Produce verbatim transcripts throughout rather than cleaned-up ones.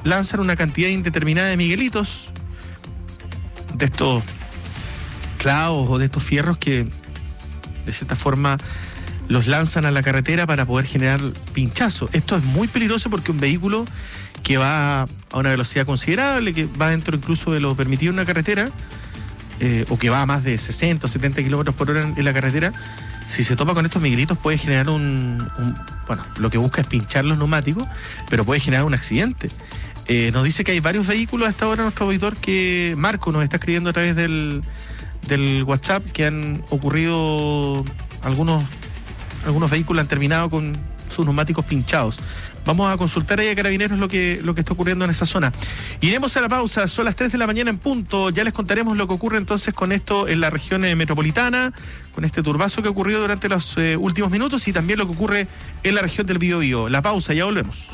lanzan una cantidad indeterminada de miguelitos, de estos clavos o de estos fierros que de cierta forma los lanzan a la carretera para poder generar pinchazos. Esto es muy peligroso porque un vehículo que va a una velocidad considerable, que va dentro incluso de lo permitido en una carretera, eh, o que va a más de sesenta o setenta kilómetros por hora en, en la carretera, si se topa con estos miguelitos puede generar un, un... Bueno, lo que busca es pinchar los neumáticos, pero puede generar un accidente. Eh, nos dice que hay varios vehículos a esta hora, nuestro auditor, que Marco nos está escribiendo a través del, del WhatsApp, que han ocurrido algunos... Algunos vehículos han terminado con sus neumáticos pinchados. Vamos a consultar ahí a Carabineros lo que, lo que está ocurriendo en esa zona. Iremos a la pausa, son las tres de la mañana en punto. Ya les contaremos lo que ocurre entonces con esto en la región eh, metropolitana, con este turbazo que ocurrió durante los eh, últimos minutos y también lo que ocurre en la región del Biobío. La pausa, ya volvemos.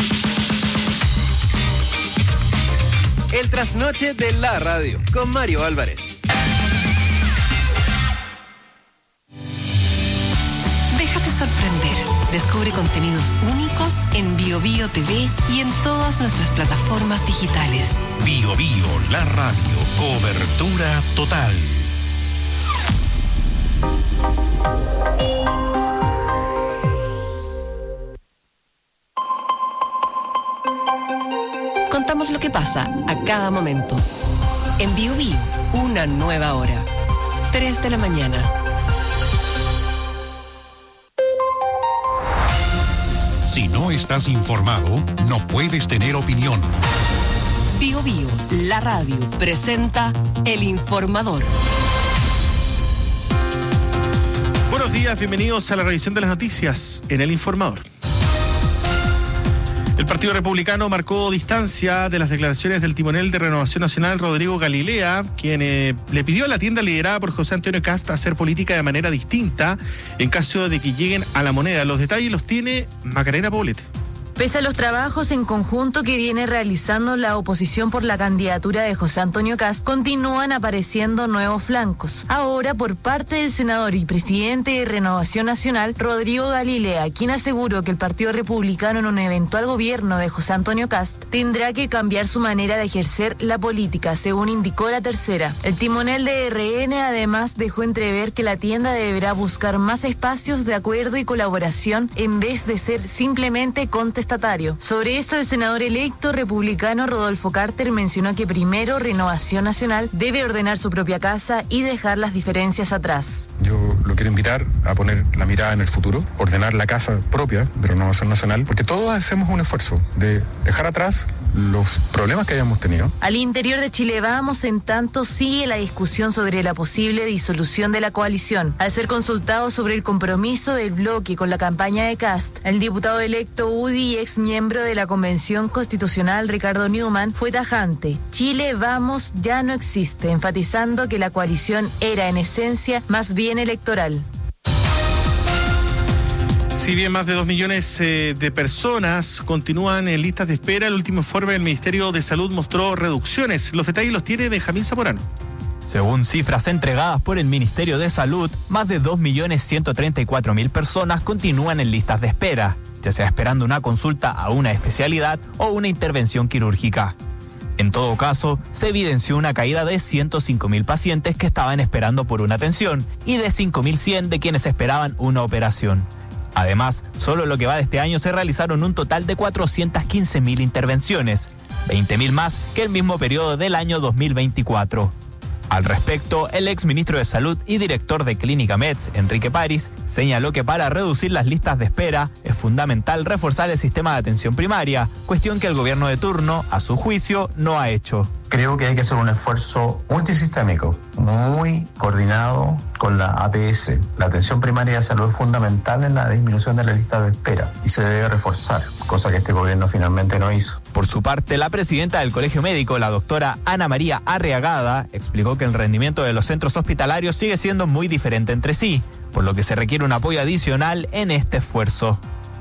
El trasnoche de la radio con Mario Álvarez. Déjate sorprender. Descubre contenidos únicos en BioBio T V y en todas nuestras plataformas digitales. BioBio, la radio. Cobertura total. Contamos lo que pasa a cada momento. En BioBio, una nueva hora. tres de la mañana. Si no estás informado, no puedes tener opinión. BioBio, la radio, presenta El Informador. Buenos días, bienvenidos a la revisión de las noticias en El Informador. El Partido Republicano marcó distancia de las declaraciones del timonel de Renovación Nacional, Rodrigo Galilea, quien eh, le pidió a la tienda liderada por José Antonio Kast hacer política de manera distinta en caso de que lleguen a la moneda. Los detalles los tiene Macarena Poblete. Pese a los trabajos en conjunto que viene realizando la oposición por la candidatura de José Antonio Kast, continúan apareciendo nuevos flancos. Ahora por parte del senador y presidente de Renovación Nacional, Rodrigo Galilea, quien aseguró que el Partido Republicano en un eventual gobierno de José Antonio Kast tendrá que cambiar su manera de ejercer la política, según indicó La Tercera. El timonel de R N además dejó entrever que la tienda deberá buscar más espacios de acuerdo y colaboración en vez de ser simplemente contestatario. Sobre esto, el senador electo republicano Rodolfo Carter mencionó que primero Renovación Nacional debe ordenar su propia casa y dejar las diferencias atrás. Yo lo quiero invitar a poner la mirada en el futuro, ordenar la casa propia de Renovación Nacional, porque todos hacemos un esfuerzo de dejar atrás los problemas que hayamos tenido. Al interior de Chile Vamos, en tanto, sigue la discusión sobre la posible disolución de la coalición. Al ser consultado sobre el compromiso del bloque con la campaña de Kast, el diputado electo U D I y ex miembro de la Convención Constitucional, Ricardo Newman, fue tajante. Chile Vamos ya no existe, enfatizando que la coalición era en esencia más bien electoral. Si bien más de dos millones eh, de personas continúan en listas de espera, el último informe del Ministerio de Salud mostró reducciones. Los detalles los tiene Benjamín Zamorano. Según cifras entregadas por el Ministerio de Salud, más de dos millones ciento treinta y cuatro mil personas continúan en listas de espera, ya sea esperando una consulta a una especialidad o una intervención quirúrgica. En todo caso, se evidenció una caída de ciento cinco mil pacientes que estaban esperando por una atención y de cinco mil cien de quienes esperaban una operación. Además, solo lo que va de este año se realizaron un total de cuatrocientas quince mil intervenciones, veinte mil más que el mismo periodo del año dos mil veinticuatro. Al respecto, el exministro de Salud y director de Clínica Meds, Enrique París, señaló que para reducir las listas de espera es fundamental reforzar el sistema de atención primaria, cuestión que el gobierno de turno, a su juicio, no ha hecho. Creo que hay que hacer un esfuerzo multisistémico, muy coordinado con la A P S. La atención primaria de salud es fundamental en la disminución de la lista de espera y se debe reforzar, cosa que este gobierno finalmente no hizo. Por su parte, la presidenta del Colegio Médico, la doctora Ana María Arriagada, explicó que el rendimiento de los centros hospitalarios sigue siendo muy diferente entre sí, por lo que se requiere un apoyo adicional en este esfuerzo.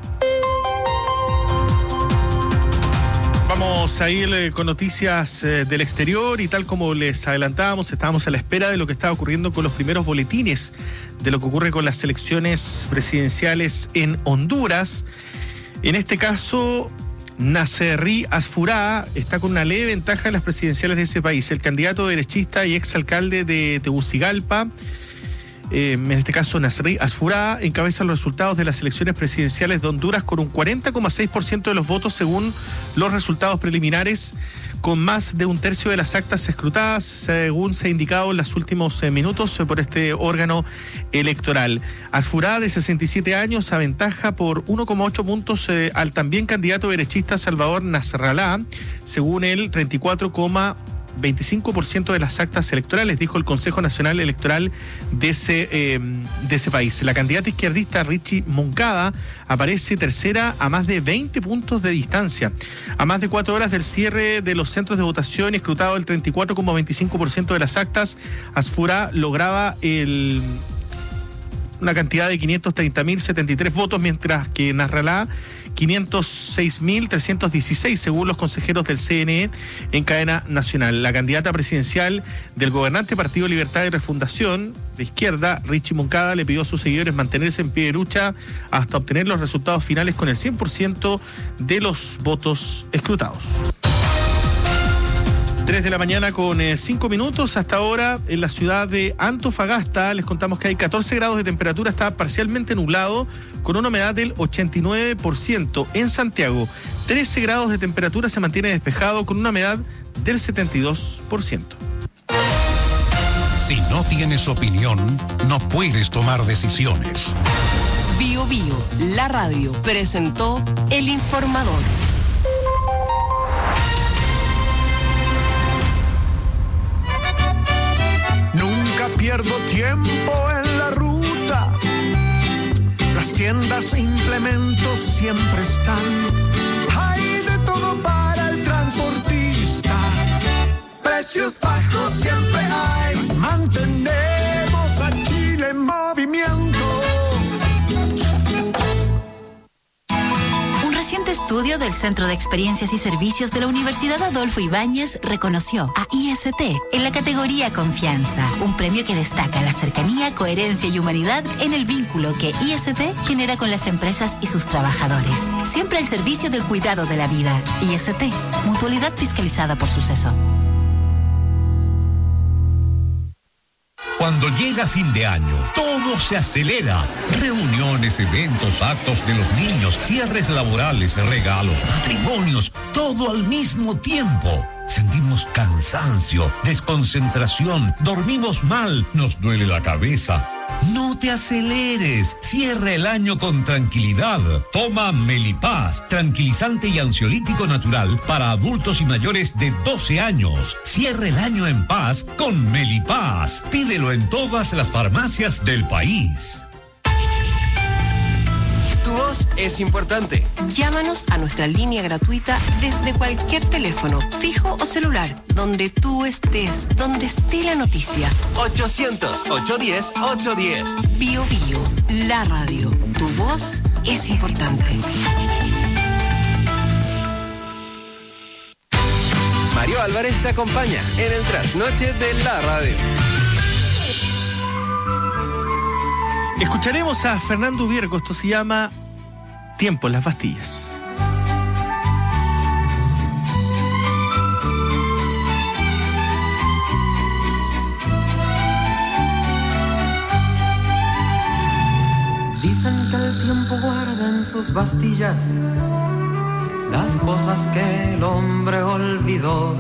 Vamos a ir eh, con noticias eh, del exterior y tal como les adelantábamos, estábamos a la espera de lo que estaba ocurriendo con los primeros boletines de lo que ocurre con las elecciones presidenciales en Honduras. En este caso, Nasserri Asfurá está con una leve ventaja en las presidenciales de ese país. El candidato derechista y exalcalde de Tegucigalpa, eh, en este caso Nasserri Asfurá, encabeza los resultados de las elecciones presidenciales de Honduras con un cuarenta coma seis por ciento de los votos según los resultados preliminares, con más de un tercio de las actas escrutadas, según se ha indicado en los últimos eh, minutos eh, por este órgano electoral. Asfurá, de sesenta y siete años, aventaja por uno coma ocho puntos eh, al también candidato derechista Salvador Nasrallah, según él, treinta y cuatro coma veinticinco por ciento de las actas electorales, dijo el Consejo Nacional Electoral de ese, eh, de ese país. La candidata izquierdista Richie Moncada aparece tercera a más de veinte puntos de distancia. A más de cuatro horas del cierre de los centros de votación, escrutado el treinta y cuatro coma veinticinco por ciento de las actas, Asfurá lograba el... una cantidad de quinientos treinta mil setenta y tres votos, mientras que Nasrallah quinientos seis mil trescientos dieciséis, según los consejeros del C N E en cadena nacional. La candidata presidencial del gobernante Partido Libertad y Refundación de izquierda, Richie Moncada, le pidió a sus seguidores mantenerse en pie de lucha hasta obtener los resultados finales con el cien por ciento de los votos escrutados. tres de la mañana con cinco minutos. Hasta ahora en la ciudad de Antofagasta les contamos que hay catorce grados de temperatura, está parcialmente nublado con una humedad del ochenta y nueve por ciento. En Santiago, trece grados de temperatura, se mantiene despejado con una humedad del setenta y dos por ciento. Si no tienes opinión, no puedes tomar decisiones. Bio Bio, la radio, presentó El Informador. Nunca pierdo tiempo en la ruta. Las tiendas e implementos siempre están. Hay de todo para el transportista. Precios bajos siempre hay. Mantenemos a Chile en movimiento. Un reciente estudio del Centro de Experiencias y Servicios de la Universidad Adolfo Ibáñez reconoció a I S T en la categoría Confianza, un premio que destaca la cercanía, coherencia y humanidad en el vínculo que I S T genera con las empresas y sus trabajadores. Siempre al servicio del cuidado de la vida. I S T, mutualidad fiscalizada por Suceso. Cuando llega fin de año, todo se acelera. Reuniones, eventos, actos de los niños, cierres laborales, regalos, matrimonios, todo al mismo tiempo. Sentimos cansancio, desconcentración, dormimos mal, nos duele la cabeza. No te aceleres, cierra el año con tranquilidad. Toma Melipaz, tranquilizante y ansiolítico natural para adultos y mayores de doce años. Cierra el año en paz con Melipaz. Pídelo en todas las farmacias del país. Tu voz es importante. Llámanos a nuestra línea gratuita desde cualquier teléfono, fijo o celular, donde tú estés, donde esté la noticia. ochocientos, ochocientos diez, ochocientos diez. Bio Bio, la radio. Tu voz es importante. Mario Álvarez te acompaña en el trasnoche de la radio. Escucharemos a Fernando Viergo, esto se llama Tiempo en las Bastillas. Dicen que el tiempo guarda en sus bastillas las cosas que el hombre olvidó,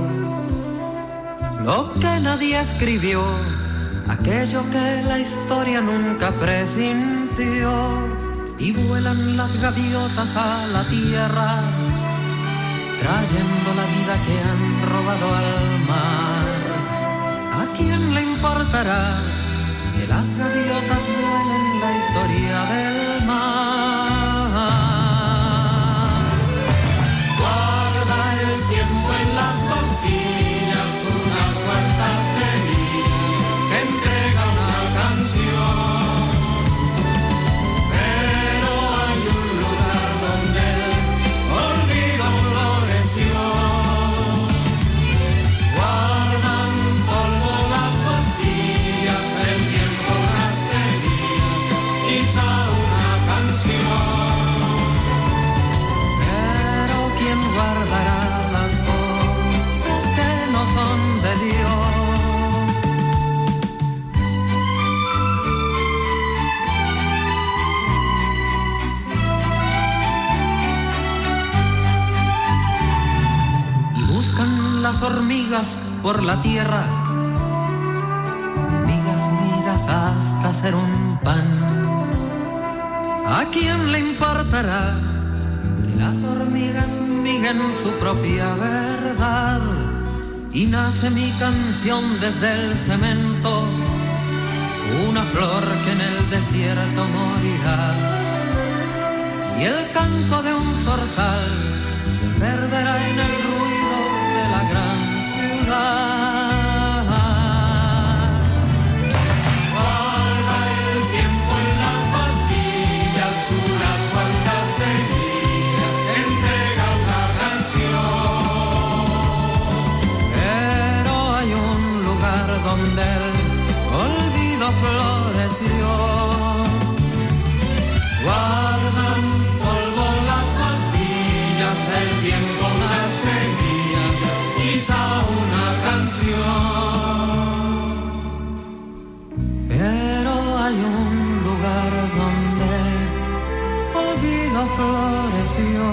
lo que nadie escribió, aquello que la historia nunca presintió. Y vuelan las gaviotas a la tierra, trayendo la vida que han robado al mar. ¿A quién le importará que las gaviotas vuelen la historia del mar? Guarda el tiempo en las bastillas unas cuantas semillas que entrega una canción. Quizá una unas hormigas por la tierra, migas, migas hasta hacer un pan. ¿A quién le importará que las hormigas miguen su propia verdad? Y nace mi canción desde el cemento, una flor que en el desierto morirá. Y el canto de un zorzal se perderá en el ruido de la gran ciudad. Guarda el tiempo en las pastillas, unas cuantas semillas, entrega una canción. Pero hay un lugar donde el olvido floreció. Guardan polvo las pastillas, el tiempo las semillas, quizá una canción. Pero hay un lugar donde el olvido floreció.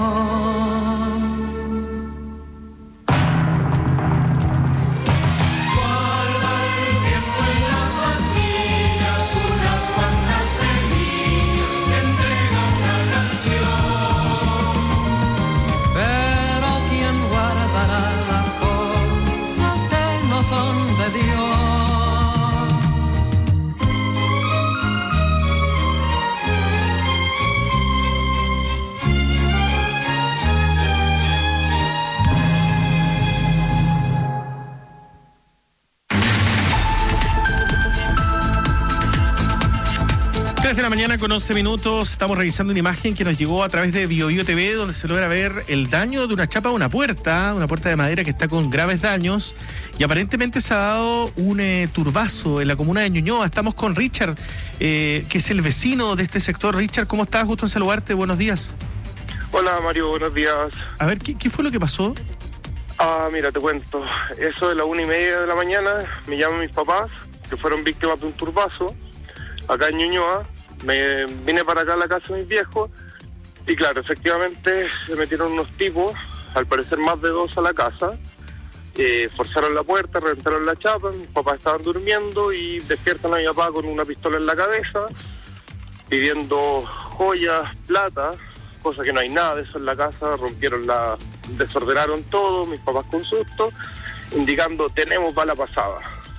De la mañana con once minutos, estamos revisando una imagen que nos llegó a través de BioBio T V, donde se logra ver el daño de una chapa a una puerta, una puerta de madera que está con graves daños, y aparentemente se ha dado un eh, turbazo en la comuna de Ñuñoa. Estamos con Richard, eh, que es el vecino de este sector. Richard, ¿cómo estás? Justo en saludarte, buenos días. Hola Mario, buenos días. A ver, ¿qué, qué fue lo que pasó? Ah, mira, te cuento. Eso de la una y media de la mañana, me llaman mis papás, que fueron víctimas de un turbazo, acá en Ñuñoa. Me vine para acá a la casa de mis viejos y claro, efectivamente se metieron unos tipos, al parecer más de dos a la casa, eh, forzaron la puerta, reventaron la chapa, mis papás estaban durmiendo y despiertan a mi papá con una pistola en la cabeza, pidiendo joyas, plata, cosa que no hay nada de eso en la casa, rompieron la, desordenaron todo, mis papás con susto, indicando tenemos bala pasada.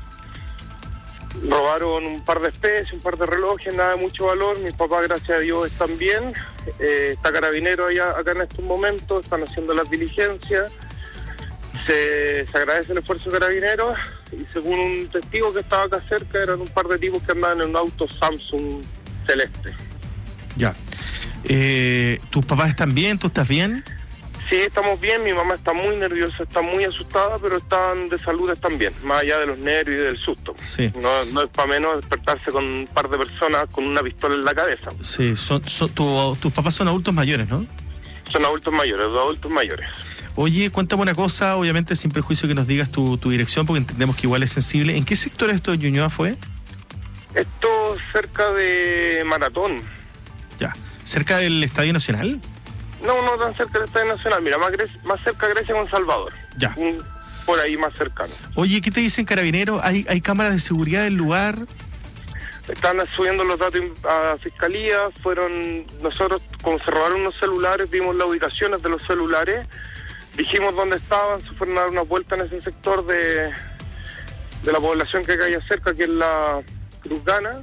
Robaron un par de especies, un par de relojes, nada de mucho valor. Mis papás, gracias a Dios, están bien. Eh, está Carabinero allá, acá en estos momentos, están haciendo las diligencias. Se, se agradece el esfuerzo de Carabineros y según un testigo que estaba acá cerca, eran un par de tipos que andaban en un auto Samsung celeste. Ya. Eh, ¿Tus papás están bien? ¿Tú estás bien? Sí, estamos bien, mi mamá está muy nerviosa, está muy asustada, pero están de salud, están bien, más allá de los nervios y del susto. Sí. No, no es para menos despertarse con un par de personas con una pistola en la cabeza. Sí, son, son, tu, tus papás son adultos mayores, ¿no? Son adultos mayores, dos adultos mayores. Oye, cuéntame una cosa, obviamente sin prejuicio que nos digas tu, tu dirección, porque entendemos que igual es sensible. ¿En qué sector esto de Ñuñoa fue? Esto cerca de Maratón. Ya, ¿cerca del Estadio Nacional? No, no tan cerca del Estadio Nacional, mira, más, Grecia, más cerca de Grecia con Salvador. Ya. Un, por ahí más cercano. Oye, ¿qué te dicen Carabineros? ¿Hay, hay cámaras de seguridad del lugar? Están subiendo los datos a Fiscalía, fueron, nosotros, como se robaron unos celulares, vimos las ubicaciones de los celulares, dijimos dónde estaban, se fueron a dar una vuelta en ese sector de, de la población que hay cerca, que es la Cruzgana,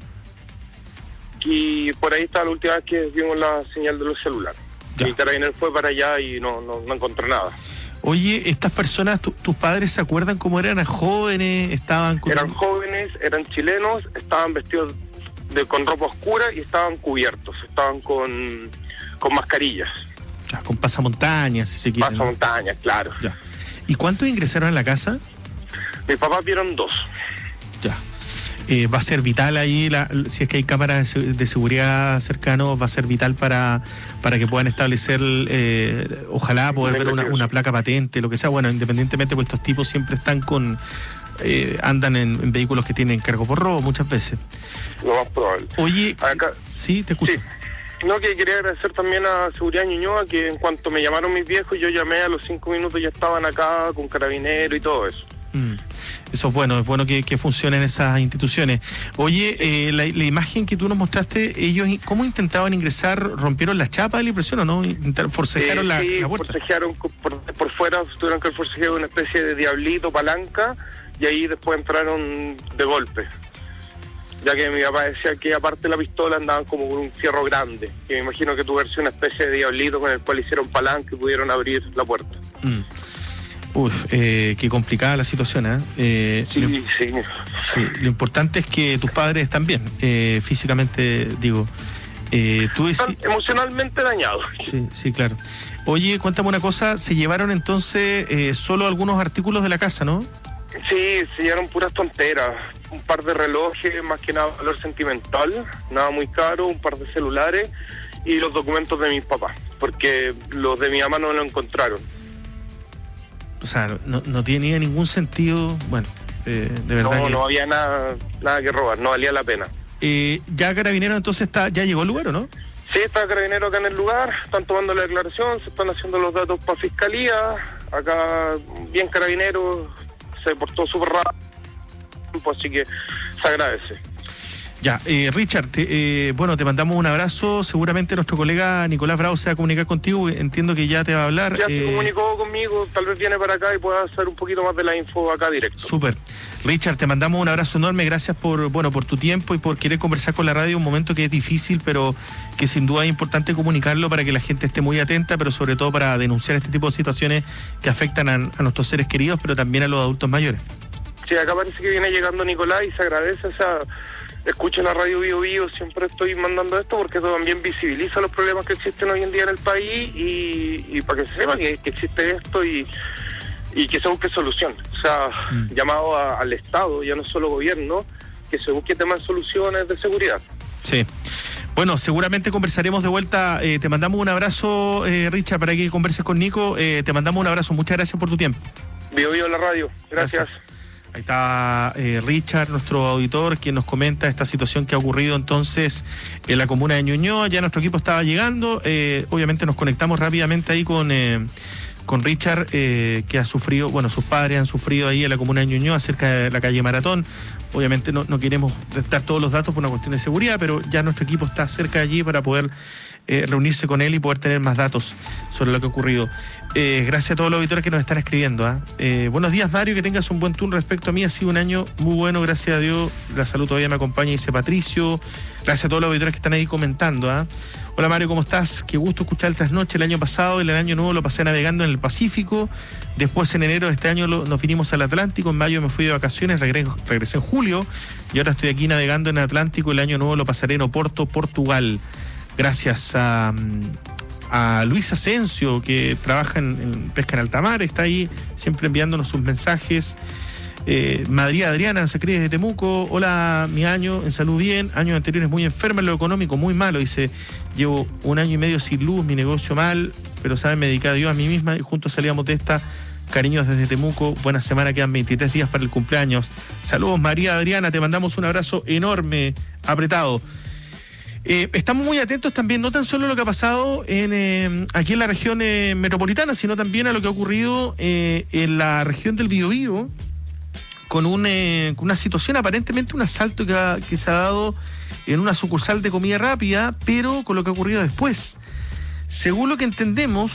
y por ahí está la última vez que vimos la señal de los celulares. Ya. Y Carabinero fue para allá y no, no, no encontró nada. Oye, estas personas, tu, ¿tus padres se acuerdan cómo eran? ¿Jóvenes? ¿Estaban con... Eran jóvenes, eran chilenos, estaban vestidos de, con ropa oscura y estaban cubiertos, estaban con, con mascarillas. Ya, con pasamontañas, si se quiere. Pasamontañas, ¿no? Claro. Ya. ¿Y cuántos ingresaron a la casa? Mis papás vieron dos. Ya. Eh, va a ser vital ahí, la, si es que hay cámaras de seguridad cercanos, va a ser vital para, para que puedan establecer, eh, ojalá poder ver una, una placa patente, lo que sea. Bueno, independientemente, pues estos tipos siempre están con, eh, andan en, en vehículos que tienen cargo por robo muchas veces. Lo más probable. Oye, acá, sí, te escucho. Sí. No, que quería agradecer también a Seguridad Ñuñoa, que en cuanto me llamaron mis viejos, yo llamé a los cinco minutos, ya estaban acá con carabineros y todo eso. Mm. Eso es bueno, es bueno que, que funcionen esas instituciones. Oye, eh, la, la imagen que tú nos mostraste, ellos, ¿cómo intentaban ingresar? ¿Rompieron las chapas de la impresión o no? Intentaron, ¿forcejearon eh, la, sí, la puerta? forcejearon por, por fuera, tuvieron que forcejear una especie de diablito, palanca, y ahí después entraron de golpe. Ya que mi papá decía que aparte de la pistola andaban como con un fierro grande, que me imagino que tuvo una especie de diablito con el cual hicieron palanca y pudieron abrir la puerta. Mm. Uf, eh, qué complicada la situación, ¿eh? eh sí, lo, sí. Sí, lo importante es que tus padres están bien, eh, físicamente, digo. Eh, tú Están deci- emocionalmente dañados. Sí, sí, claro. Oye, cuéntame una cosa, se llevaron entonces eh, solo algunos artículos de la casa, ¿no? Sí, se llevaron puras tonteras, un par de relojes, más que nada valor sentimental, nada muy caro, un par de celulares y los documentos de mis papás, porque los de mi mamá no lo encontraron. O sea, no, no tenía ningún sentido, bueno, eh, de verdad No, que... no había nada nada que robar, no valía la pena. Eh, ya Carabinero entonces está, ya llegó al lugar, ¿o no? Sí, está Carabinero acá en el lugar, están tomando la declaración, se están haciendo los datos para Fiscalía, acá bien Carabinero, se portó súper rápido, así que se agradece. Ya, eh, Richard, te, eh, bueno, te mandamos un abrazo. Seguramente nuestro colega Nicolás Bravo se va a comunicar contigo. Entiendo que ya te va a hablar. Ya eh... se comunicó conmigo, tal vez viene para acá y pueda hacer un poquito más de la info acá directo. Súper. Richard, te mandamos un abrazo enorme. Gracias por, bueno, por tu tiempo y por querer conversar con la radio. Un momento que es difícil, pero que sin duda es importante comunicarlo para que la gente esté muy atenta, pero sobre todo para denunciar este tipo de situaciones que afectan a, a nuestros seres queridos, pero también a los adultos mayores. Sí, acá parece que viene llegando Nicolás y se agradece esa... Escucho la radio Bio Bio, siempre estoy mandando esto porque eso también visibiliza los problemas que existen hoy en día en el país y, y para que se sepa que, que existe esto y, y que se busque solución. O sea, mm. llamado a, al Estado, ya no solo gobierno, que se busque temas de soluciones de seguridad. Sí. Bueno, seguramente conversaremos de vuelta. Eh, te mandamos un abrazo, eh, Richard, para que converses con Nico. Eh, te mandamos un abrazo. Muchas gracias por tu tiempo. Bio Bio la radio. Gracias. Gracias. Ahí está eh, Richard, nuestro auditor, quien nos comenta esta situación que ha ocurrido entonces en la comuna de Ñuñoa. Ya nuestro equipo estaba llegando. Eh, obviamente nos conectamos rápidamente ahí con, eh, con Richard, eh, que ha sufrido, bueno, sus padres han sufrido ahí en la comuna de Ñuñoa, cerca de la calle Maratón. Obviamente no, no queremos dar todos los datos por una cuestión de seguridad, pero ya nuestro equipo está cerca de allí para poder eh, reunirse con él y poder tener más datos sobre lo que ha ocurrido. Eh, gracias a todos los auditores que nos están escribiendo. ¿eh? Eh, buenos días, Mario, que tengas un buen turno. Respecto a mí, ha sido un año muy bueno, gracias a Dios. La salud todavía me acompaña, dice Patricio. Gracias a todos los auditores que están ahí comentando. ¿eh? Hola, Mario, ¿cómo estás? Qué gusto escuchar el trasnoche. El año pasado, el año nuevo lo pasé navegando en el Pacífico. Después, en enero de este año, lo, nos vinimos al Atlántico. En mayo me fui de vacaciones, regresé, regresé en julio. Y ahora estoy aquí navegando en el Atlántico. El año nuevo lo pasaré en Oporto, Portugal. Gracias a... a Luis Asensio, que trabaja en, en pesca en alta mar, está ahí siempre enviándonos sus mensajes. eh, Madrid Adriana nos escribe desde Temuco: hola, mi año en salud bien, años anteriores muy enferma, en lo económico muy malo, dice, llevo un año y medio sin luz, mi negocio mal, pero saben, me dediqué a Dios, a mí misma y juntos salíamos de esta. Cariños desde Temuco, buena semana, quedan veintitrés días para el cumpleaños. Saludos, María Adriana, te mandamos un abrazo enorme, apretado. Eh, estamos muy atentos también, no tan solo a lo que ha pasado en, eh, aquí en la región eh, metropolitana, sino también a lo que ha ocurrido eh, en la región del Biobío, con, un, eh, con una situación, aparentemente un asalto que, ha, que se ha dado en una sucursal de comida rápida, pero con lo que ha ocurrido después. Según lo que entendemos,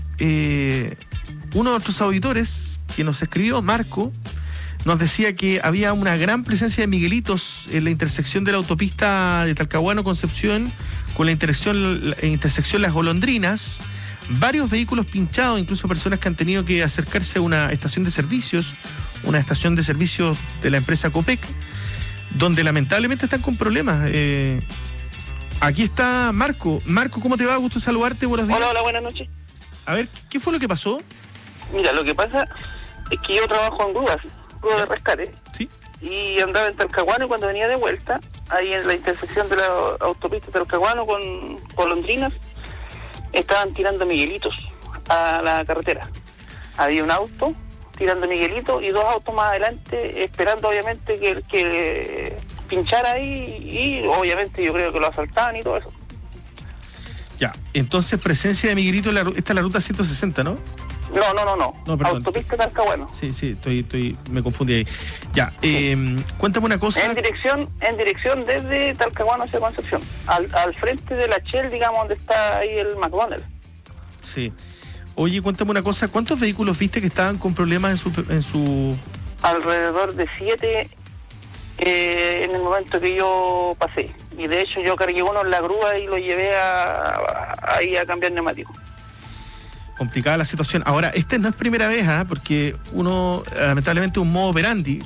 eh, uno de nuestros auditores que nos escribió, Marco, nos decía que había una gran presencia de miguelitos en la intersección de la autopista de Talcahuano-Concepción con la intersección, la intersección Las Golondrinas, varios vehículos pinchados, incluso personas que han tenido que acercarse a una estación de servicios, una estación de servicios de la empresa Copec, donde lamentablemente están con problemas. Eh, aquí está Marco. Marco, ¿cómo te va? Gusto saludarte, buenos días. Hola, hola, buenas noches. A ver, ¿qué fue lo que pasó? Mira, lo que pasa es que yo trabajo en grúas, grúas de rescate. Sí. Y andaba en Talcahuano y cuando venía de vuelta, ahí en la intersección de la autopista Talcahuano con Golondrinas, estaban tirando miguelitos a la carretera. Había un auto tirando miguelitos y dos autos más adelante esperando obviamente que, que pinchara ahí y obviamente yo creo que lo asaltaban y todo eso. Ya, entonces presencia de Miguelito, en la, esta es la ruta ciento sesenta, ¿no? No, no, no, no. No, perdón. Autopista Talcahuano. Sí, sí, estoy, estoy, me confundí ahí. Ya, eh, cuéntame una cosa. En dirección, en dirección desde Talcahuano hacia Concepción, al, al frente de la Shell, digamos, donde está ahí el McDonald's. Sí. Oye, cuéntame una cosa, ¿cuántos vehículos viste que estaban con problemas en su... En su... Alrededor de siete eh, en el momento que yo pasé. Y de hecho yo cargué uno en la grúa y lo llevé a, a, ahí a cambiar neumático. Complicada la situación. Ahora, esta no es primera vez, ¿eh? Porque uno, lamentablemente, un modo operandi.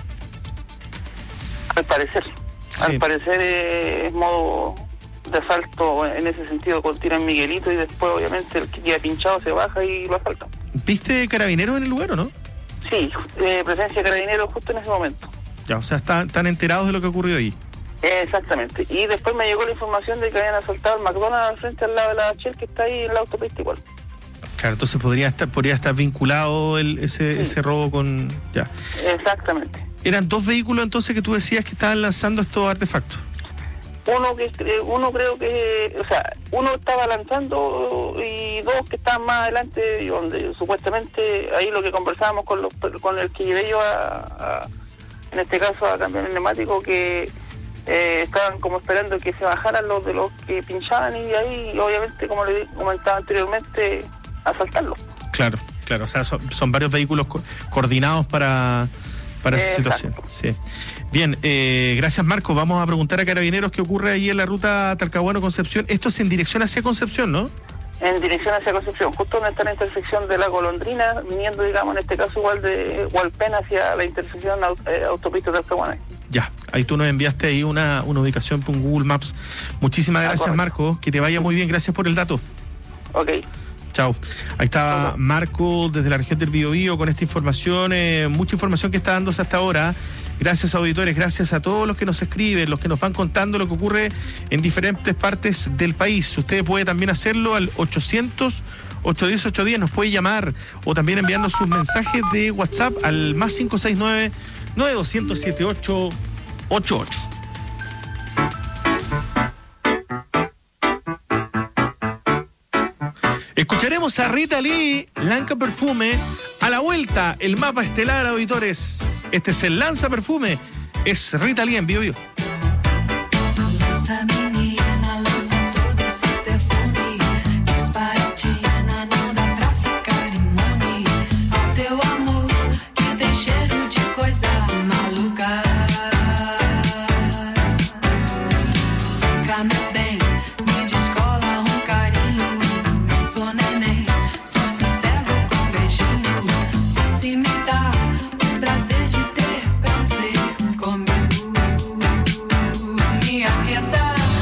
Al parecer. Sí. Al parecer eh, es modo de asalto en ese sentido, con tiran Miguelito y después obviamente el que queda pinchado se baja y lo asalta. ¿Viste carabineros en el lugar o no? Sí, eh, presencia de carabineros justo en ese momento. Ya, o sea, están, están enterados de lo que ocurrió ahí. Eh, exactamente. Y después me llegó la información de que habían asaltado el McDonald's al frente al lado de la Shell que está ahí en la autopista igual. Claro, entonces podría estar podría estar vinculado el, ese sí. ese robo con... ya. Exactamente. ¿Eran dos vehículos entonces que tú decías que estaban lanzando estos artefactos? Uno que uno creo que, o sea, uno estaba lanzando y dos que estaban más adelante, donde supuestamente ahí lo que conversábamos con los, con el que llevé yo a, a en este caso a cambiar el neumático, que eh, estaban como esperando que se bajaran los de los que pinchaban y ahí obviamente, como le comentaba anteriormente, asaltarlo. Claro, claro, o sea, son, son varios vehículos co- coordinados para, para esa situación. Sí. Bien, eh, gracias Marco. Vamos a preguntar a Carabineros qué ocurre ahí en la ruta Talcahuano-Concepción. Esto es en dirección hacia Concepción, ¿no? En dirección hacia Concepción, justo donde está la intersección de la Golondrina, viniendo, digamos, en este caso igual de Hualpén hacia la intersección eh, autopista Talcahuano. Ya, ahí tú nos enviaste ahí una, una ubicación con Google Maps. Muchísimas gracias, ah, Marco. Que te vaya muy bien. Gracias por el dato. Ok. Chao. Ahí está Marco desde la región del Biobío con esta información, eh, mucha información que está dándose hasta ahora. Gracias, auditores, gracias a todos los que nos escriben, los que nos van contando lo que ocurre en diferentes partes del país. Usted puede también hacerlo al ochocientos, ochocientos diez, ochocientos diez, nos puede llamar o también enviarnos sus mensajes de WhatsApp al más cinco seis nueve, nueve dos cero cero, siete ocho ocho ocho. Escucharemos a Rita Lee, Lanza Perfume. A la vuelta, el mapa estelar, auditores. Este es el Lanza Perfume. Es Rita Lee en Bio Bio. Minha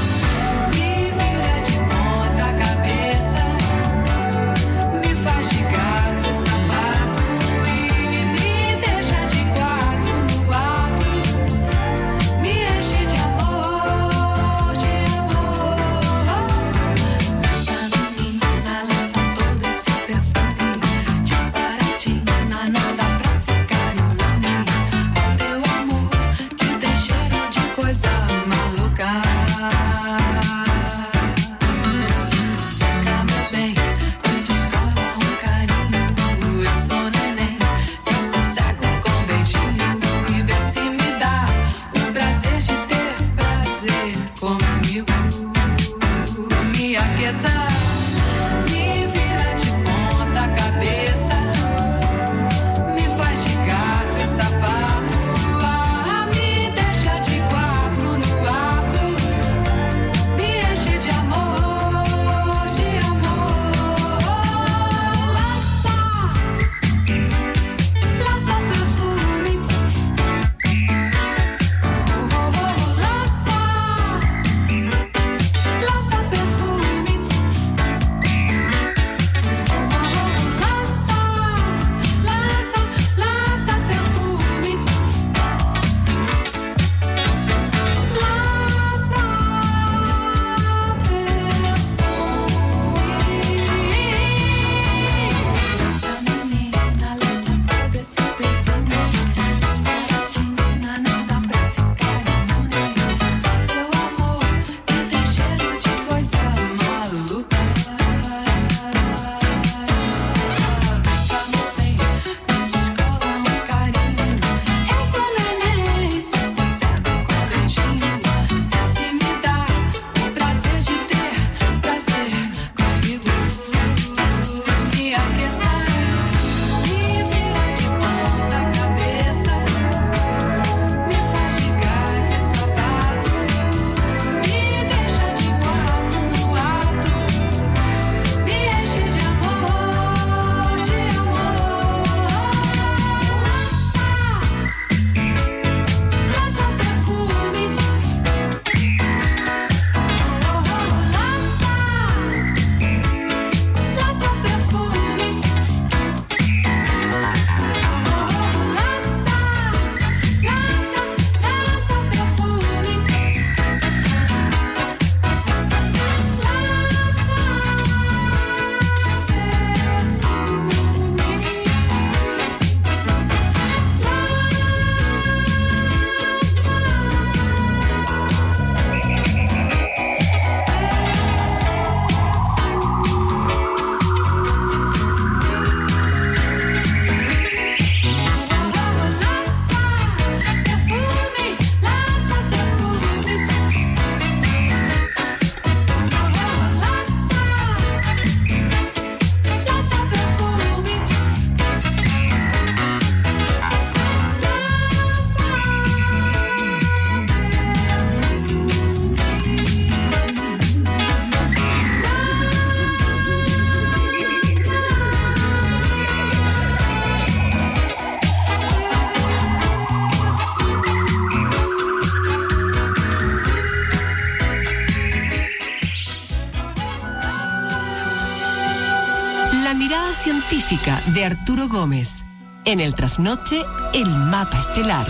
científica de Arturo Gómez. En el trasnoche, el mapa estelar.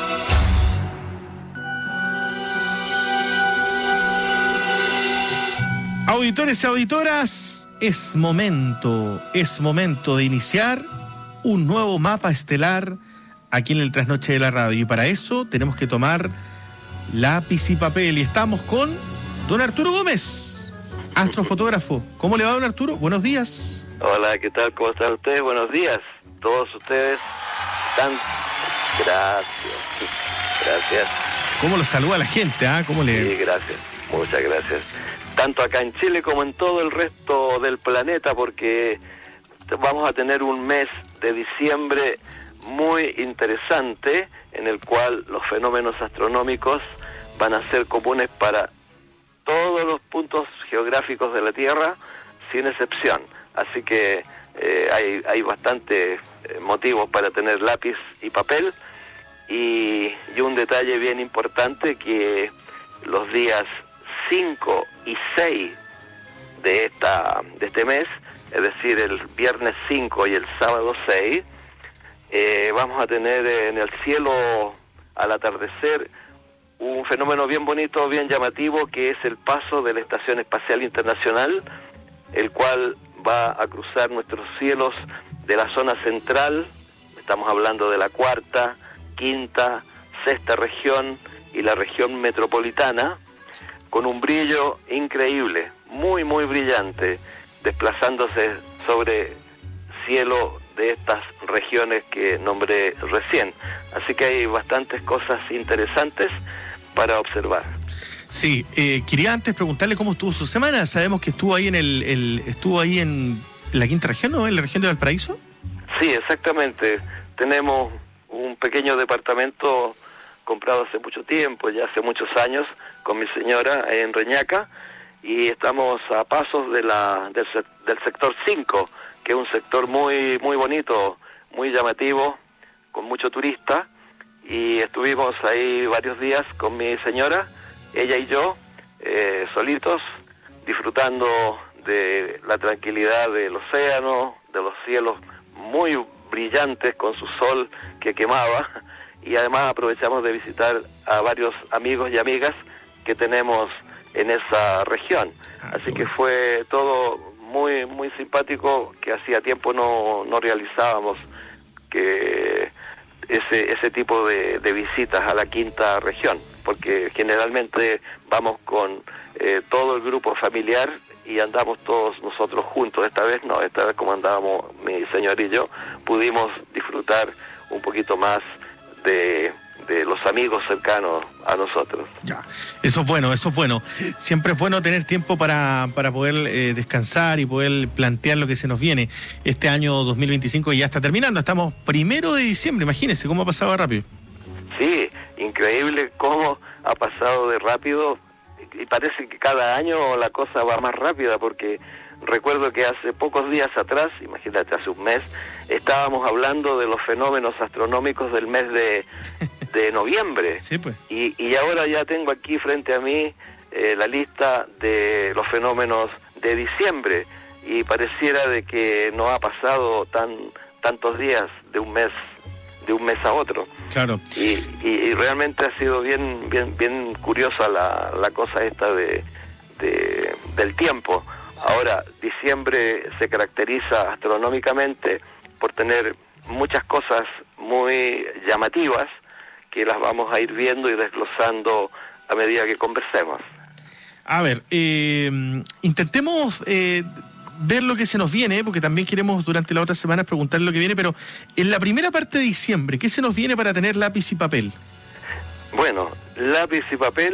Auditores y auditoras, es momento, es momento de iniciar un nuevo mapa estelar aquí en el Trasnoche de la Radio. Y para eso tenemos que tomar lápiz y papel. Y estamos con don Arturo Gómez, astrofotógrafo. ¿Cómo le va, don Arturo? Buenos días. Hola, ¿qué tal? ¿Cómo están ustedes? Buenos días. Todos ustedes están... Gracias. Gracias. ¿Cómo lo saluda la gente? ¿Ah? ¿Cómo le... Sí, gracias. Muchas gracias. Tanto acá en Chile como en todo el resto del planeta, porque vamos a tener un mes de diciembre muy interesante, en el cual los fenómenos astronómicos van a ser comunes para todos los puntos geográficos de la Tierra, sin excepción. Así que eh, hay, hay bastante eh, motivos para tener lápiz y papel, y, y un detalle bien importante, que los días cinco y seis de esta de este mes, es decir, el viernes cinco y el sábado seis, eh, vamos a tener en el cielo al atardecer un fenómeno bien bonito, bien llamativo, que es el paso de la Estación Espacial Internacional, el cual va a cruzar nuestros cielos de la zona central. Estamos hablando de la cuarta, quinta, sexta región y la región metropolitana, con un brillo increíble, muy muy brillante, desplazándose sobre cielo de estas regiones que nombré recién. Así que hay bastantes cosas interesantes para observar. Sí, eh, quería antes preguntarle cómo estuvo su semana. Sabemos que estuvo ahí en el, el estuvo ahí en la quinta región, ¿no? En la región de Valparaíso. Sí, exactamente. Tenemos un pequeño departamento comprado hace mucho tiempo, ya hace muchos años, con mi señora en Reñaca, y estamos a pasos de la del, del sector cinco, que es un sector muy muy bonito, muy llamativo, con mucho turista, y estuvimos ahí varios días con mi señora, ella y yo, eh, solitos, disfrutando de la tranquilidad del océano, de los cielos muy brillantes con su sol que quemaba, y además aprovechamos de visitar a varios amigos y amigas que tenemos en esa región. Así que fue todo muy muy simpático, que hacía tiempo no, no realizábamos que ese ese tipo de, de visitas a la quinta región, porque generalmente vamos con eh, todo el grupo familiar y andamos todos nosotros juntos. Esta vez no, esta vez como andábamos mi señor y yo, pudimos disfrutar un poquito más de, de los amigos cercanos a nosotros. Ya, eso es bueno, eso es bueno. Siempre es bueno tener tiempo para, para poder eh, descansar y poder plantear lo que se nos viene. Este año dos mil veinticinco ya está terminando, estamos primero de diciembre, imagínense cómo ha pasado rápido. Sí, increíble cómo ha pasado de rápido, y parece que cada año la cosa va más rápida, porque recuerdo que hace pocos días atrás, imagínate, hace un mes, estábamos hablando de los fenómenos astronómicos del mes de, de noviembre. Sí, pues. Y, y ahora ya tengo aquí frente a mí eh, la lista de los fenómenos de diciembre, y pareciera de que no ha pasado tan tantos días de un mes de un mes a otro. Claro. Y, y, y realmente ha sido bien bien bien curiosa la, la cosa esta de, de del tiempo. Ahora, diciembre se caracteriza astronómicamente por tener muchas cosas muy llamativas, que las vamos a ir viendo y desglosando a medida que conversemos. A ver, eh, intentemos eh, ver lo que se nos viene, porque también queremos durante la otra semana preguntar lo que viene, pero en la primera parte de diciembre, ¿qué se nos viene para tener lápiz y papel? Bueno, lápiz y papel,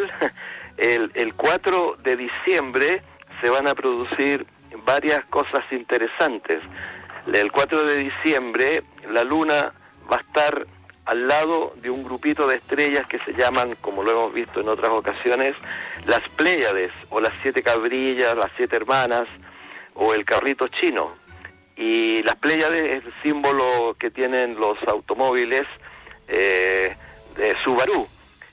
el, el cuatro de diciembre se van a producir varias cosas interesantes. El cuatro de diciembre la luna va a estar al lado de un grupito de estrellas que se llaman, como lo hemos visto en otras ocasiones, las Pléyades, o las siete cabrillas, las siete hermanas, o el carrito chino. Y las Pléyades es el símbolo que tienen los automóviles eh, de Subaru.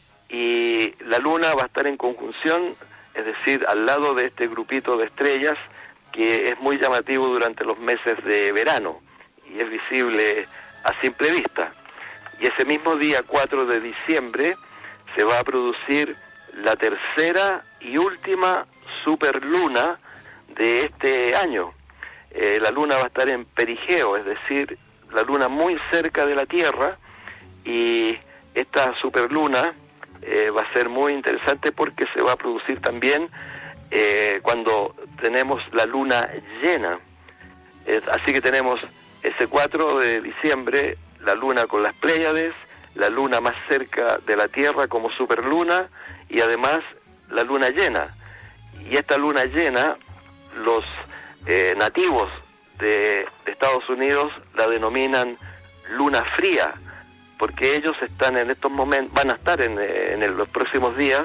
Y la luna va a estar en conjunción, es decir, al lado de este grupito de estrellas, que es muy llamativo durante los meses de verano y es visible a simple vista. Y ese mismo día, cuatro de diciembre, se va a producir la tercera y última superluna de este año. Eh, la luna va a estar en perigeo, es decir, la luna muy cerca de la Tierra, y esta superluna eh, va a ser muy interesante porque se va a producir también eh, cuando tenemos la luna llena. Eh, así que tenemos ese cuatro de diciembre, la luna con las Pléyades, la luna más cerca de la Tierra como superluna, y además la luna llena. Y esta luna llena, los eh, nativos de, de Estados Unidos la denominan luna fría, porque ellos están en estos momentos, van a estar en, en el, los próximos días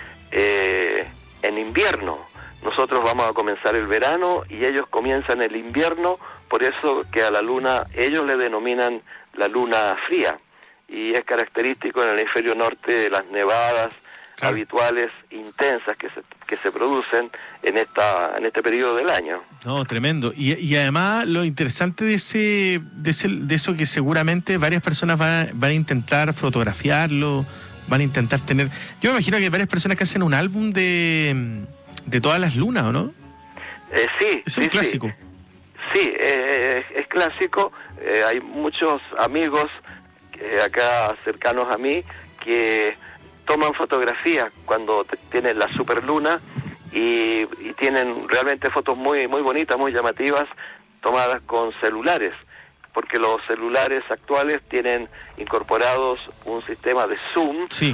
eh, en invierno. Nosotros vamos a comenzar el verano y ellos comienzan el invierno, por eso que a la luna ellos le denominan la luna fría, y es característico en el hemisferio norte de las nevadas claro. habituales, intensas que se, que se producen en esta en este periodo del año. No, tremendo. Y, y además lo interesante de ese, de ese de eso que seguramente varias personas van a, van a intentar fotografiarlo, van a intentar tener... Yo me imagino que hay varias personas que hacen un álbum de, de todas las lunas, ¿o no? Eh, sí. Es un sí, clásico. Sí, sí eh, es clásico. Eh, hay muchos amigos eh, acá cercanos a mí que toman fotografías cuando t- tienen la superluna y, y tienen realmente fotos muy muy bonitas, muy llamativas, tomadas con celulares, porque los celulares actuales tienen incorporados un sistema de zoom sí,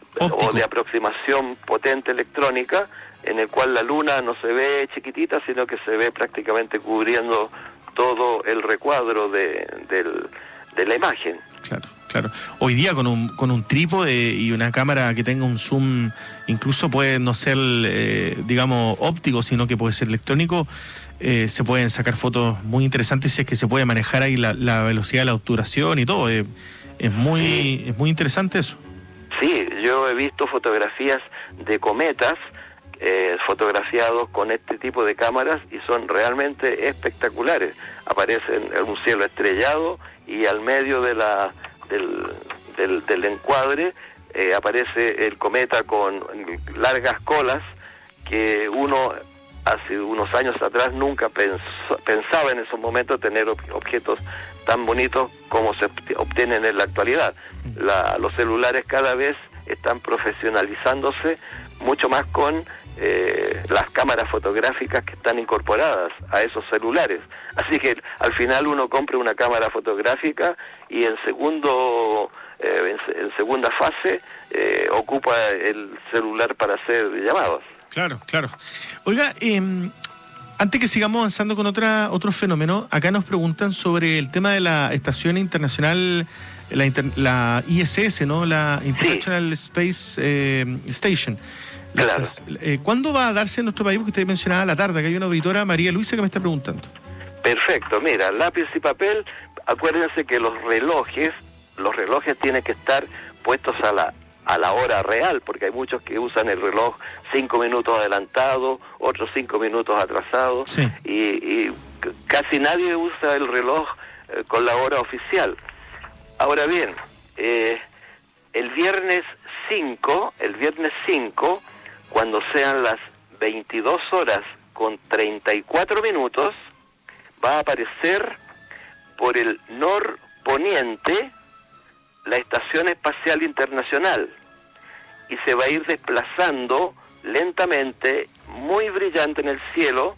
o de aproximación potente electrónica, en el cual la luna no se ve chiquitita, sino que se ve prácticamente cubriendo todo el recuadro de, del, de la imagen. Claro, claro. Hoy día con un con un trípode y una cámara que tenga un zoom, incluso puede no ser, eh, digamos, óptico, sino que puede ser electrónico, eh, se pueden sacar fotos muy interesantes si es que se puede manejar ahí la, la velocidad de la obturación y todo. Eh, es muy sí. es muy interesante eso. Sí, yo he visto fotografías de cometas Eh, fotografiados con este tipo de cámaras y son realmente espectaculares. Aparecen en un cielo estrellado y al medio de la del, del, del encuadre eh, aparece el cometa con largas colas que uno hace unos años atrás nunca pensó, pensaba en esos momentos tener ob- objetos tan bonitos como se obtienen en la actualidad. La, los celulares cada vez están profesionalizándose mucho más con Eh, las cámaras fotográficas que están incorporadas a esos celulares. Así que al final uno compra una cámara fotográfica y en segundo eh, en, en segunda fase eh, ocupa el celular para hacer llamados. Claro, claro. Oiga, eh, antes que sigamos avanzando con otra otro fenómeno, acá nos preguntan sobre el tema de la estación internacional, la, inter, la I S S, ¿no? La International sí. Space eh, Station. Claro. Eh, ¿Cuándo va a darse en nuestro país? Porque usted mencionaba a la tarde, que hay una auditora, María Luisa, que me está preguntando. Perfecto, mira, lápiz y papel, acuérdense que los relojes, los relojes tienen que estar puestos a la a la hora real, porque hay muchos que usan el reloj cinco minutos adelantado, otros cinco minutos atrasado, sí. y, y casi nadie usa el reloj eh, con la hora oficial. Ahora bien, eh, el viernes cinco, el viernes cinco, cuando sean las veintidós horas con treinta y cuatro minutos, va a aparecer por el norponiente la Estación Espacial Internacional y se va a ir desplazando lentamente, muy brillante en el cielo,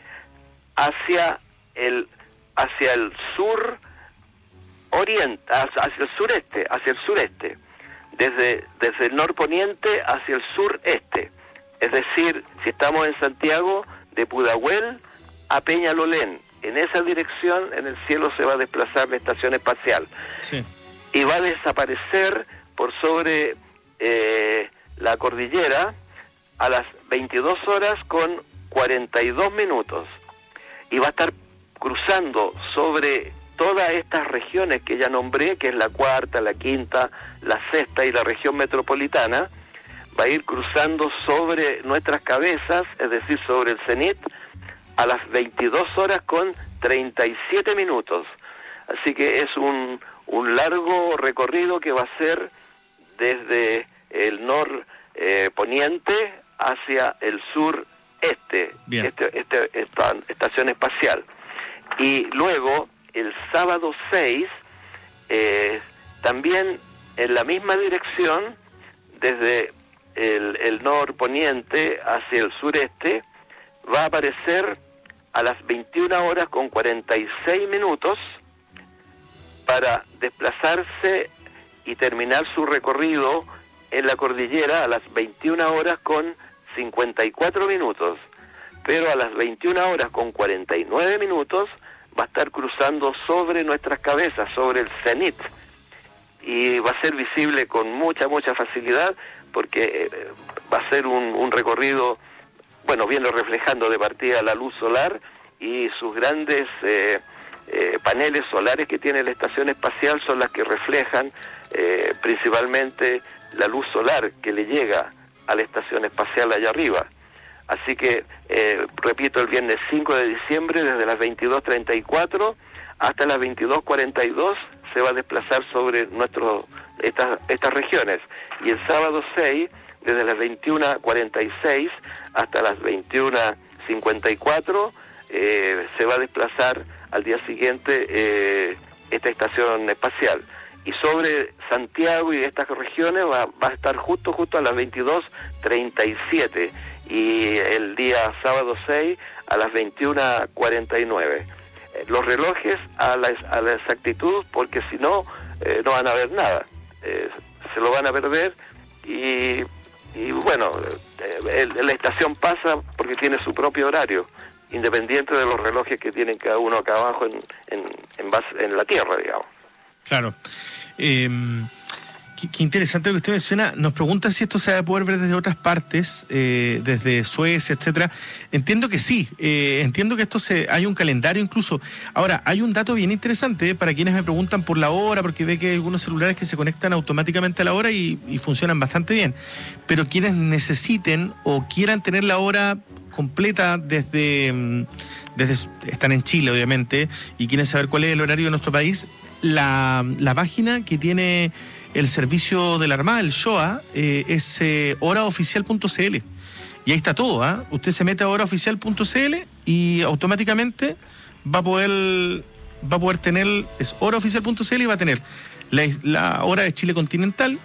hacia el hacia el sur oriente, hacia el sureste, hacia el sureste, desde desde el norponiente hacia el sureste. Es decir, si estamos en Santiago, de Pudahuel a Peñalolén, en esa dirección en el cielo se va a desplazar la estación espacial. Sí. Y va a desaparecer por sobre eh, la cordillera a las veintidós horas con cuarenta y dos minutos. Y va a estar cruzando sobre todas estas regiones que ya nombré, que es la cuarta, la quinta, la sexta y la región metropolitana. Va a ir cruzando sobre nuestras cabezas, es decir, sobre el cenit, a las veintidós horas con treinta y siete minutos. Así que es un, un largo recorrido que va a ser desde el nor eh, poniente hacia el sur este, este, este esta estación espacial. Y luego, el sábado seis, eh, también en la misma dirección, desde el, el norponiente hacia el sureste, va a aparecer a las veintiuna horas con cuarenta y seis minutos para desplazarse y terminar su recorrido en la cordillera a las veintiuna horas con cincuenta y cuatro minutos. Pero a las veintiuna horas con cuarenta y nueve minutos va a estar cruzando sobre nuestras cabezas, sobre el cenit, y va a ser visible con mucha, mucha facilidad, porque eh, va a ser un, un recorrido, bueno, viene reflejando de partida la luz solar y sus grandes eh, eh, paneles solares que tiene la estación espacial son las que reflejan eh, principalmente la luz solar que le llega a la estación espacial allá arriba. Así que, eh, repito, el viernes cinco de diciembre, desde las veintidós treinta y cuatro hasta las veintidós cuarenta y dos, se va a desplazar sobre nuestro, estas, estas regiones. Y el sábado seis, desde las veintiuna cuarenta y seis hasta las veintiuna cincuenta y cuatro, eh, se va a desplazar al día siguiente eh, esta estación espacial. Y sobre Santiago y estas regiones va, va a estar justo, justo a las veintidós treinta y siete. Y el día sábado seis a las veintiuna cuarenta y nueve. Eh, los relojes a la, a la exactitud, porque si no, eh, no van a ver nada. Eh, se lo van a perder y, y bueno, eh, el, la estación pasa porque tiene su propio horario, independiente de los relojes que tienen cada uno acá abajo en, en, en, base, en la Tierra, digamos. Claro. Eh... Qué, qué interesante lo que usted menciona. Nos preguntan si esto se va a poder ver desde otras partes, eh, desde Suecia, etcétera. Entiendo que sí. Eh, entiendo que esto se hay un calendario incluso. Ahora, hay un dato bien interesante eh, para quienes me preguntan por la hora, porque ve que hay algunos celulares que se conectan automáticamente a la hora y, y funcionan bastante bien. Pero quienes necesiten o quieran tener la hora completa desde, desde están en Chile, obviamente, y quieren saber cuál es el horario de nuestro país, la, la página que tiene el servicio de la Armada, el S H O A, eh, es eh, hora oficial punto c l. Y ahí está todo, ¿ah? ¿eh? Usted se mete a hora oficial punto c l y automáticamente va a poder va a poder tener, es hora oficial punto c l y va a tener la, la hora de Chile continental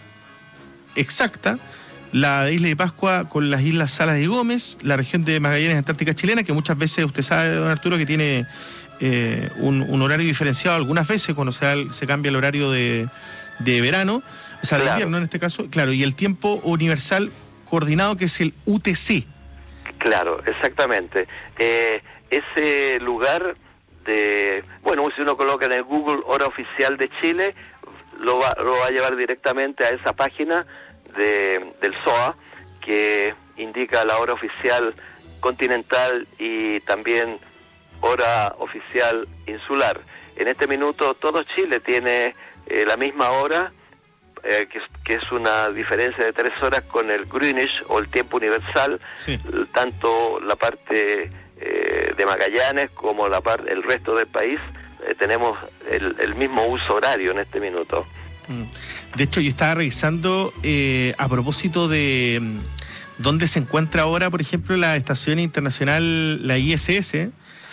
exacta, la de Isla de Pascua con las Islas Salas y Gómez, la región de Magallanes Antártica chilena, que muchas veces usted sabe, don Arturo, que tiene eh, un, un horario diferenciado algunas veces cuando se, se cambia el horario de de verano, o sea, de claro. invierno en este caso, claro, y el tiempo universal coordinado, que es el U T C. Claro, exactamente. Eh, ese lugar de, bueno, si uno coloca en el Google hora oficial de Chile, lo va, lo va a llevar directamente a esa página de, del S O A, que indica la hora oficial continental y también hora oficial insular. En este minuto todo Chile tiene Eh, la misma hora, eh, que, que es una diferencia de tres horas con el Greenwich o el tiempo universal, sí. Tanto la parte eh, de Magallanes como la parte, el resto del país, eh, tenemos el, el mismo uso horario en este minuto. De hecho, yo estaba revisando eh, a propósito de dónde se encuentra ahora, por ejemplo, la estación internacional, la I S S,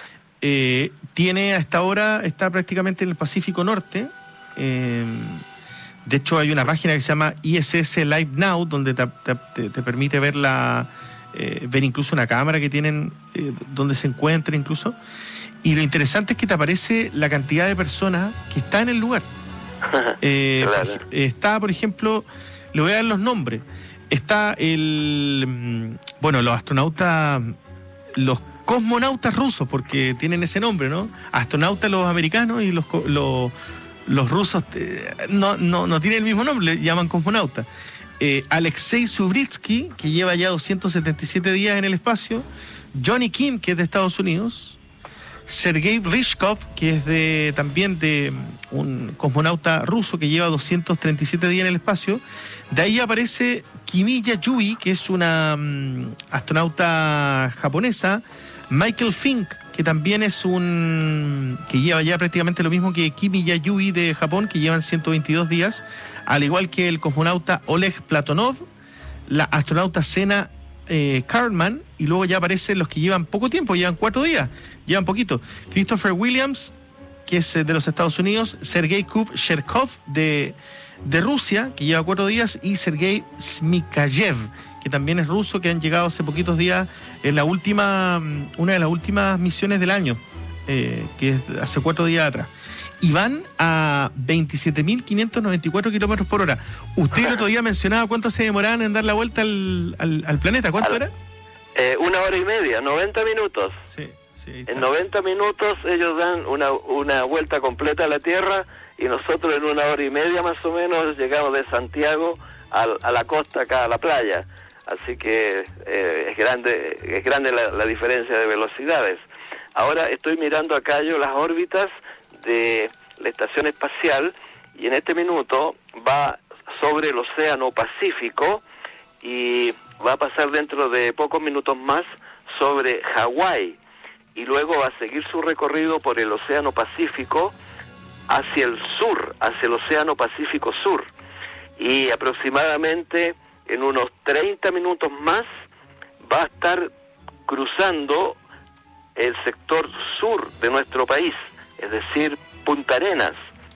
eh, tiene a esta hora, está prácticamente en el Pacífico Norte. Eh, de hecho hay una página que se llama I S S Live Now, donde te, te, te permite ver la eh, ver incluso una cámara que tienen eh, donde se encuentra incluso, y lo interesante es que te aparece la cantidad de personas que está en el lugar. eh, claro. por, está por ejemplo, le voy a dar los nombres, está el bueno los astronautas, los cosmonautas rusos, porque tienen ese nombre, ¿no? Astronautas los americanos y los los Los rusos eh, no, no, no tienen el mismo nombre, le llaman cosmonauta. Eh, Alexei Subritsky, que lleva ya doscientos setenta y siete días en el espacio. Johnny Kim, que es de Estados Unidos. Sergei Ryzhkov, que es de también de un cosmonauta ruso que lleva doscientos treinta y siete días en el espacio. De ahí aparece Kimiya Yui, que es una um, astronauta japonesa. Michael Fink, que también es un... que lleva ya prácticamente lo mismo que Kimi Yayoi de Japón, que llevan ciento veintidós días, al igual que el cosmonauta Oleg Platonov, la astronauta Sena eh, Karlman, y luego ya aparecen los que llevan poco tiempo, llevan cuatro días, llevan poquito. Christopher Williams, que es de los Estados Unidos, Sergei Cherkov de, de Rusia, que lleva cuatro días, y Sergei Smikayev, que también es ruso, que han llegado hace poquitos días en la última, una de las últimas misiones del año, eh, que es hace cuatro días atrás. Y van a veintisiete mil quinientos noventa y cuatro kilómetros por hora. Usted el otro día mencionaba cuánto se demoraban en dar la vuelta al, al, al planeta. ¿Cuánto al, era? Eh, una hora y media, noventa minutos. Sí, sí. En noventa minutos ellos dan una, una vuelta completa a la Tierra y nosotros en una hora y media más o menos llegamos de Santiago a, a la costa, acá a la playa. Así que eh, es grande, es grande la, la diferencia de velocidades. Ahora estoy mirando acá yo las órbitas de la estación espacial y en este minuto va sobre el Océano Pacífico y va a pasar dentro de pocos minutos más sobre Hawái y luego va a seguir su recorrido por el Océano Pacífico hacia el sur, hacia el Océano Pacífico Sur, y aproximadamente en unos treinta minutos más va a estar cruzando el sector sur de nuestro país, es decir, Punta Arenas,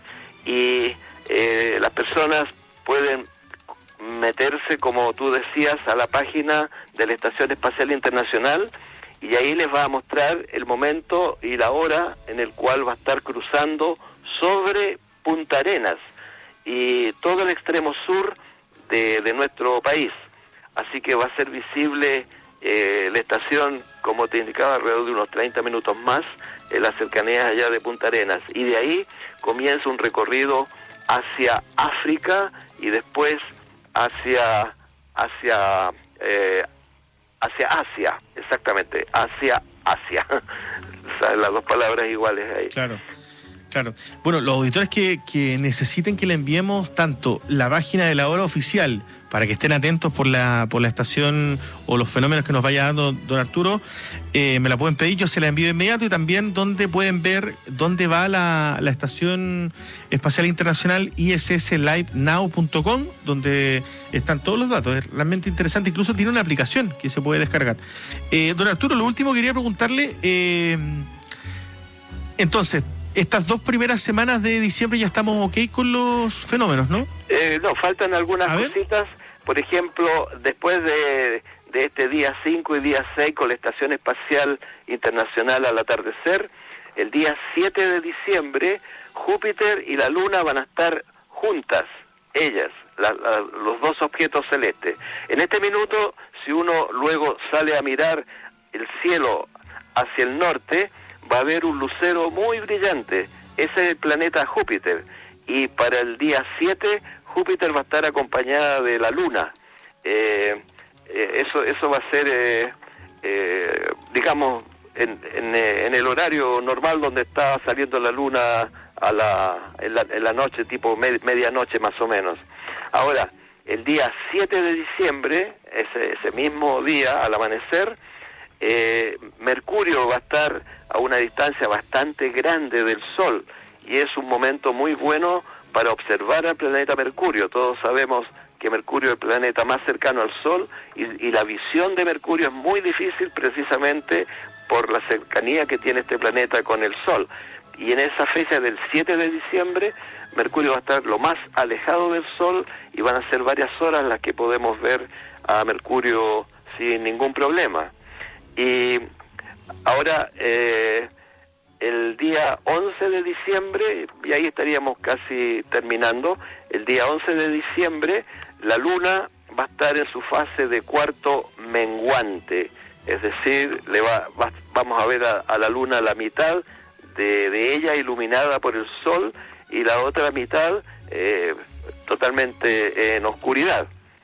y eh, las personas pueden meterse, como tú decías, a la página de la Estación Espacial Internacional y ahí les va a mostrar el momento y la hora en el cual va a estar cruzando sobre Punta Arenas y todo el extremo sur de, de nuestro país. Así que va a ser visible eh, la estación, como te indicaba, alrededor de unos treinta minutos más en las cercanías allá de Punta Arenas, y de ahí comienza un recorrido hacia África y después hacia hacia eh, hacia Asia, exactamente, hacia Asia. O sea, las dos palabras iguales ahí. Claro. Claro. Bueno, los auditores que, que necesiten que le enviemos tanto la página de la hora oficial para que estén atentos por la por la estación o los fenómenos que nos vaya dando don Arturo, eh, me la pueden pedir, yo se la envío de inmediato, y también donde pueden ver dónde va la, la Estación Espacial Internacional I S S live now punto com, donde están todos los datos. Es realmente interesante, incluso tiene una aplicación que se puede descargar. Eh, don Arturo, lo último quería preguntarle, eh, entonces, estas dos primeras semanas de diciembre ya estamos ok con los fenómenos, ¿no? Eh, no, faltan algunas cositas. Por ejemplo, después de, de este día cinco y día seis con la Estación Espacial Internacional al atardecer, el día siete de diciembre, Júpiter y la Luna van a estar juntas, ellas, la, la, los dos objetos celestes. En este minuto, si uno luego sale a mirar el cielo hacia el norte, va a haber un lucero muy brillante. Ese es el planeta Júpiter. Y para el día siete, Júpiter va a estar acompañada de la Luna. Eh, eh, eso eso va a ser, eh, eh, digamos, en, en, en el horario normal donde está saliendo la Luna a la, en, la, en la noche, tipo med, medianoche más o menos. Ahora, el día siete de diciembre, ese, ese mismo día, al amanecer, eh, Mercurio va a estar a una distancia bastante grande del Sol, y es un momento muy bueno para observar al planeta Mercurio. Todos sabemos que Mercurio es el planeta más cercano al Sol, y, y la visión de Mercurio es muy difícil precisamente por la cercanía que tiene este planeta con el Sol. Y en esa fecha del siete de diciembre, Mercurio va a estar lo más alejado del Sol, y van a ser varias horas las que podemos ver a Mercurio sin ningún problema. Y ahora, eh, el día once de diciembre, y ahí estaríamos casi terminando, el día once de diciembre, la Luna va a estar en su fase de cuarto menguante, es decir, le va, va, vamos a ver a, a la Luna la mitad de, de ella iluminada por el Sol, y la otra mitad eh, totalmente en oscuridad.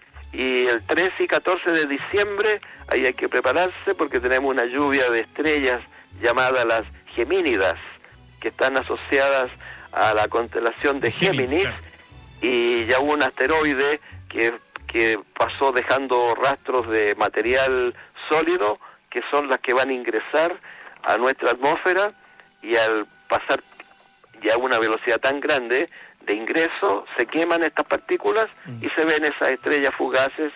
Y el trece y catorce de diciembre, ahí hay que prepararse porque tenemos una lluvia de estrellas llamada las Gemínidas, que están asociadas a la constelación de Géminis, y ya hubo un asteroide que, que pasó dejando rastros de material sólido que son las que van a ingresar a nuestra atmósfera, y al pasar ya a una velocidad tan grande de ingreso, se queman estas partículas y se ven esas estrellas fugaces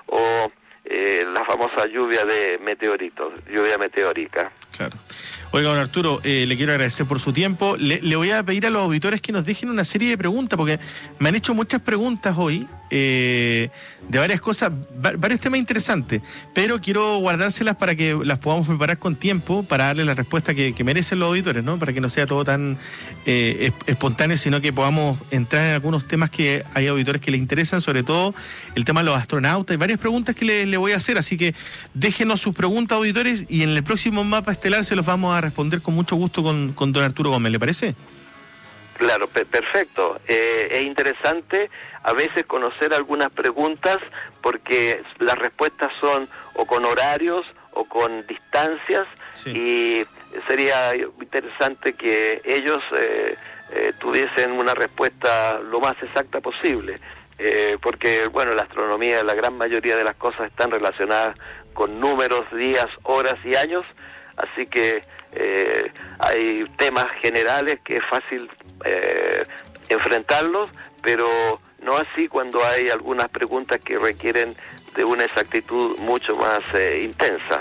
o eh, la famosa lluvia de meteoritos, lluvia meteórica. Claro. Oiga, don Arturo, eh, le quiero agradecer por su tiempo. Le, le voy a pedir a los auditores que nos dejen una serie de preguntas, porque me han hecho muchas preguntas hoy, eh, de varias cosas, va, varios temas interesantes, pero quiero guardárselas para que las podamos preparar con tiempo, para darle la respuesta que, que merecen los auditores, ¿no? Para que no sea todo tan eh, espontáneo, sino que podamos entrar en algunos temas que hay auditores que les interesan, sobre todo el tema de los astronautas. Hay varias preguntas que le, le voy a hacer, así que déjenos sus preguntas, auditores, y en el próximo Mapa Estelar se los vamos a responder con mucho gusto con, con don Arturo Gómez, ¿le parece? Claro, pe- perfecto. Eh, es interesante a veces conocer algunas preguntas, porque las respuestas son o con horarios o con distancias, sí. Y sería interesante que ellos eh, eh, tuviesen una respuesta lo más exacta posible, eh, porque bueno, la astronomía, la gran mayoría de las cosas están relacionadas con números, días, horas y años, así que eh, hay temas generales que es fácil eh, enfrentarlos, pero no así cuando hay algunas preguntas que requieren de una exactitud mucho más eh, intensa.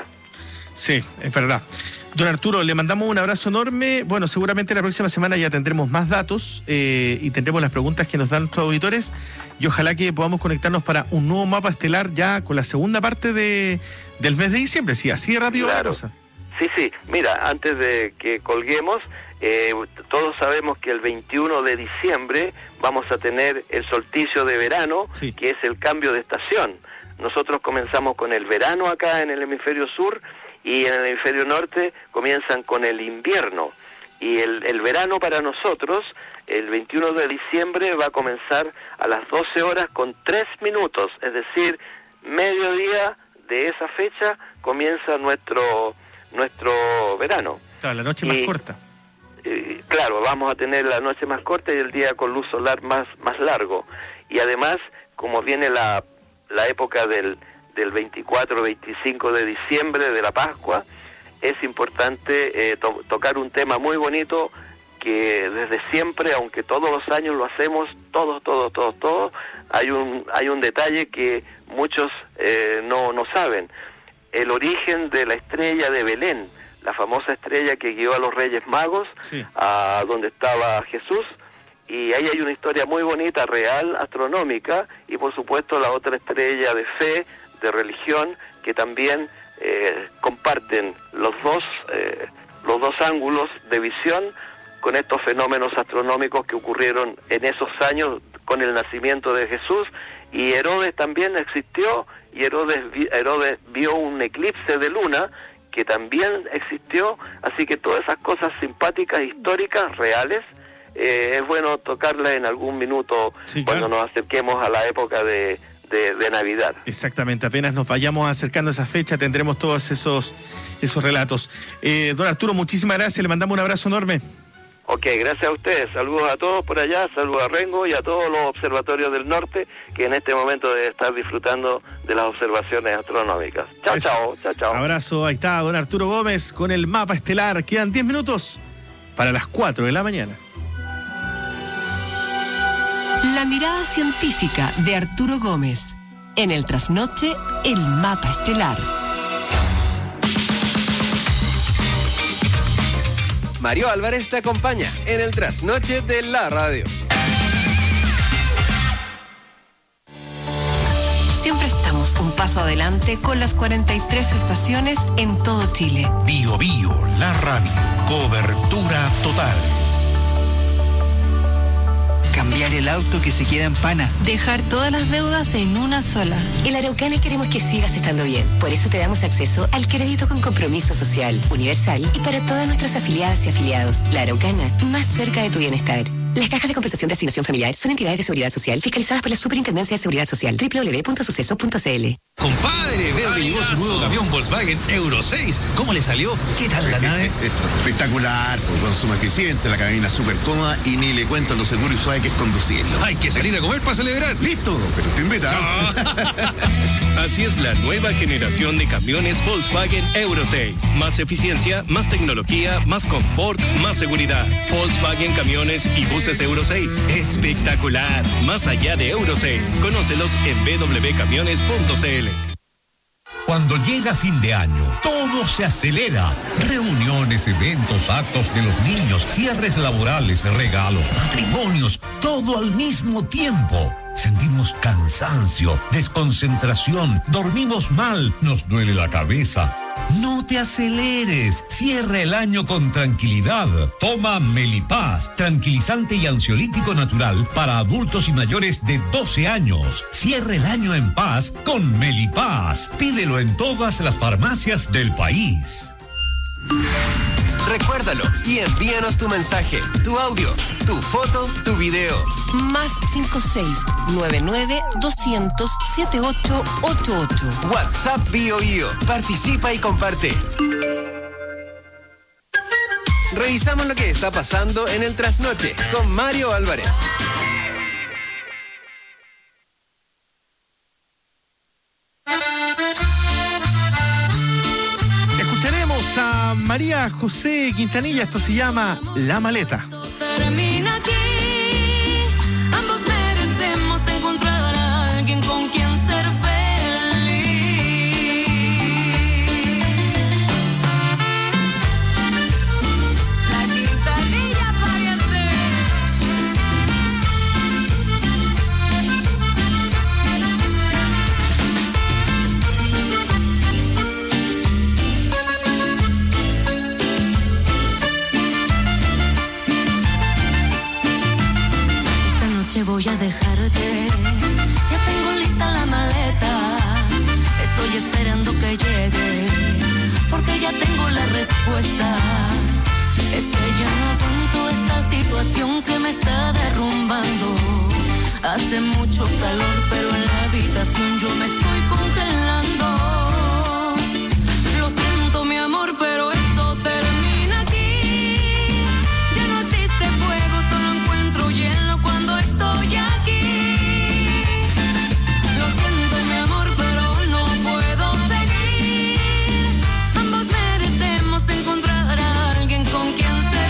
Sí, es verdad. Don Arturo, le mandamos un abrazo enorme. Bueno, seguramente la próxima semana ya tendremos más datos eh, y tendremos las preguntas que nos dan nuestros auditores, y ojalá que podamos conectarnos para un nuevo Mapa Estelar ya con la segunda parte de, del mes de diciembre. Sí, así de rápido claro. La cosa. Sí, sí. Mira, antes de que colguemos, eh, todos sabemos que el veintiuno de diciembre vamos a tener el solsticio de verano, sí. Que es el cambio de estación. Nosotros comenzamos con el verano acá en el hemisferio sur, y en el hemisferio norte comienzan con el invierno. Y el, el verano para nosotros, el veintiuno de diciembre, va a comenzar a las doce horas con tres minutos, es decir, mediodía de esa fecha comienza nuestro nuestro verano. Claro, la noche más y, corta. Eh, claro, vamos a tener la noche más corta y el día con luz solar más, más largo. Y además, como viene la, la época del del veinticuatro veinticinco de diciembre, de la Pascua, es importante eh, to- tocar un tema muy bonito que desde siempre, aunque todos los años lo hacemos, todos, todos, todos, todos, hay un hay un detalle que muchos eh, no, no saben. El origen de la estrella de Belén, la famosa estrella que guió a los Reyes Magos, sí. A donde estaba Jesús, y ahí hay una historia muy bonita, real, astronómica, y por supuesto la otra estrella de fe, de religión, que también eh, comparten los dos eh, los dos ángulos de visión con estos fenómenos astronómicos que ocurrieron en esos años con el nacimiento de Jesús. Y Herodes también existió, y Herodes, Herodes vio un eclipse de luna que también existió, así que todas esas cosas simpáticas, históricas, reales, eh, es bueno tocarlas en algún minuto, sí, cuando claro. Nos acerquemos a la época de De, de Navidad. Exactamente, apenas nos vayamos acercando a esa fecha tendremos todos esos esos relatos. Eh, don Arturo, muchísimas gracias, le mandamos un abrazo enorme. Ok, gracias a ustedes, saludos a todos por allá, saludos a Rengo y a todos los observatorios del norte que en este momento deben estar disfrutando de las observaciones astronómicas. Chao, Eso. chao, chao, chao. Abrazo, ahí está don Arturo Gómez con el Mapa Estelar. Quedan diez minutos para las cuatro de la mañana. La mirada científica de Arturo Gómez. En el trasnoche, el Mapa Estelar. Mario Álvarez te acompaña en el trasnoche de la radio. Siempre estamos un paso adelante con las cuarenta y tres estaciones en todo Chile. Bio Bio, la radio. Cobertura total. Cambiar el auto que se queda en pana. Dejar todas las deudas en una sola. En Araucana queremos que sigas estando bien. Por eso te damos acceso al crédito con compromiso social, universal y para todas nuestras afiliadas y afiliados. La Araucana, más cerca de tu bienestar. Las cajas de compensación de asignación familiar son entidades de seguridad social fiscalizadas por la Superintendencia de Seguridad Social. doble u doble u doble u punto suceso punto c l. Compadre, veo que llegó su nuevo camión Volkswagen Euro seis. ¿Cómo le salió? ¿Qué tal la nave? Espectacular, con consumo eficiente, la cabina súper cómoda y ni le cuento lo seguro y suave que es conducirlo. Hay que salir a comer para celebrar. Listo, pero te invita. Así es la nueva generación de camiones Volkswagen Euro seis. Más eficiencia, más tecnología, más confort, más seguridad. Volkswagen Camiones y Buses Euro seis. Espectacular. Más allá de Euro seis. Conócelos en w w w punto camiones punto c l. Cuando llega fin de año, todo se acelera. Reuniones, eventos, actos de los niños, cierres laborales, regalos, matrimonios, todo al mismo tiempo. Sentimos cansancio, desconcentración, dormimos mal, nos duele la cabeza. No te aceleres, cierra el año con tranquilidad. Toma Melipaz, tranquilizante y ansiolítico natural para adultos y mayores de doce años. Cierra el año en paz con Melipaz. Pídelo en todas las farmacias del país. Recuérdalo y envíanos tu mensaje, tu audio, tu foto, tu video. Más cinco seis nueve nueve dos cero cero siete ocho ocho ocho. WhatsApp BioBio. Participa y comparte. Revisamos lo que está pasando en el Trasnoche con Mario Álvarez. Escucharemos a María José Quintanilla, esto se llama La Maleta. Termina aquí. Ambos merecemos encontrar a alguien con quien ser feliz. La Quintanilla pariente. Voy a dejarte, ya tengo lista la maleta, estoy esperando que llegue, porque ya tengo la respuesta. Es que ya no aguanto esta situación que me está derrumbando. Hace mucho calor, pero en la habitación yo me estoy congelando. Lo siento, mi amor, pero esto termina aquí. Ya no existe fuego, solo encuentro hielo cuando estoy aquí. Lo siento, mi amor, pero no puedo seguir. Ambos merecemos encontrar a alguien con quien ser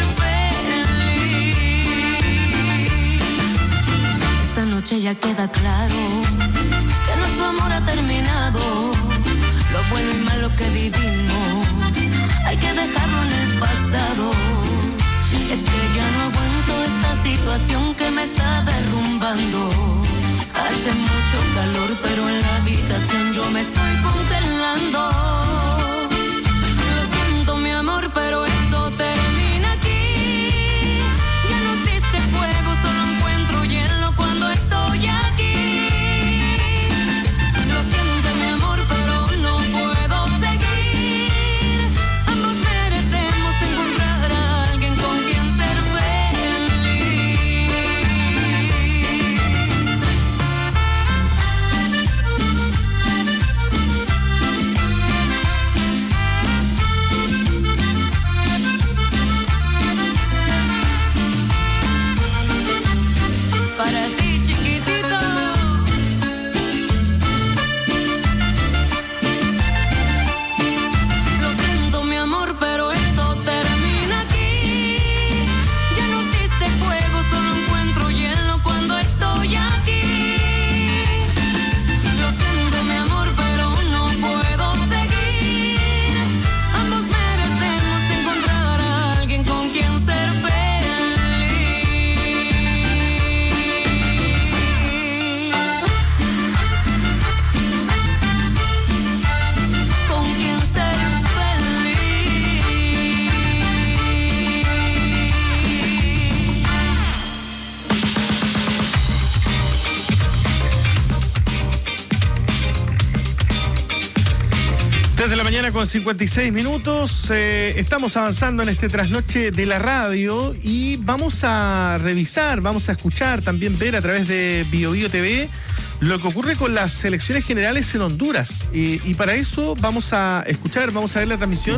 feliz. Esta noche ya queda claro que nuestro amor ha terminado. Lo bueno y malo que vivimos hay que dejarlo en el pasado. Es que ya no aguanto esta situación que me está derrumbando. Hace mucho calor, pero en la habitación yo me estoy congelando. Lo siento, mi amor, pero esto termina aquí. Ya no existe fuego, solo encuentro hielo cuando estoy aquí. Lo siento, mi amor, pero no puedo seguir. Ambos merecemos encontrar a alguien con quien ser feliz. Para ti, chiquitito. Lo siento, mi amor, pero esto termina aquí. Ya no existe fuego, solo encuentro hielo cuando estoy aquí. Lo siento, mi amor, pero no puedo seguir. Ambos merecemos encontrar a alguien con quien ser feliz. Con quien ser Desde la mañana con cincuenta y seis minutos, eh, estamos avanzando en este trasnoche de la radio y vamos a revisar, vamos a escuchar, también ver a través de BioBio T V lo que ocurre con las elecciones generales en Honduras. Y, y para eso vamos a escuchar, vamos a ver la transmisión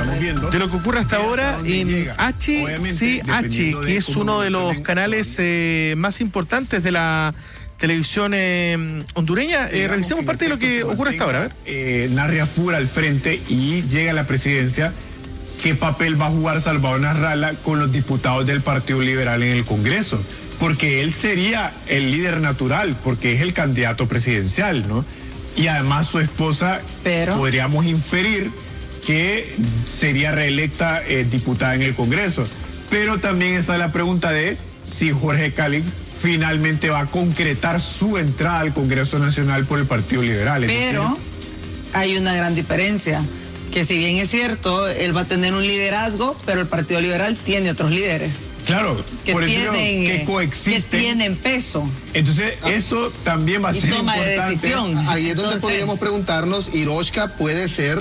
de lo que ocurre hasta ahora en H C H, que es uno de los canales eh, más importantes de la televisión eh, hondureña. Eh, revisemos parte de lo que ocurre hasta ahora. A ver. Eh, Narria Fura al frente y llega a la presidencia. ¿Qué papel va a jugar Salvador Nasralla con los diputados del Partido Liberal en el Congreso? Porque él sería el líder natural, porque es el candidato presidencial, ¿no? Y además su esposa, Pero... podríamos inferir que sería reelecta eh, diputada en el Congreso. Pero también está la pregunta de si Jorge Calix finalmente va a concretar su entrada al Congreso Nacional por el Partido Liberal. Pero hay una gran diferencia, que si bien es cierto, él va a tener un liderazgo, pero el Partido Liberal tiene otros líderes. Claro, que por eso tienen, que coexisten. Que tienen peso. Entonces, eso también va a y ser toma importante. De decisión. Ahí es donde Entonces, podríamos preguntarnos, ¿Hiroshka puede ser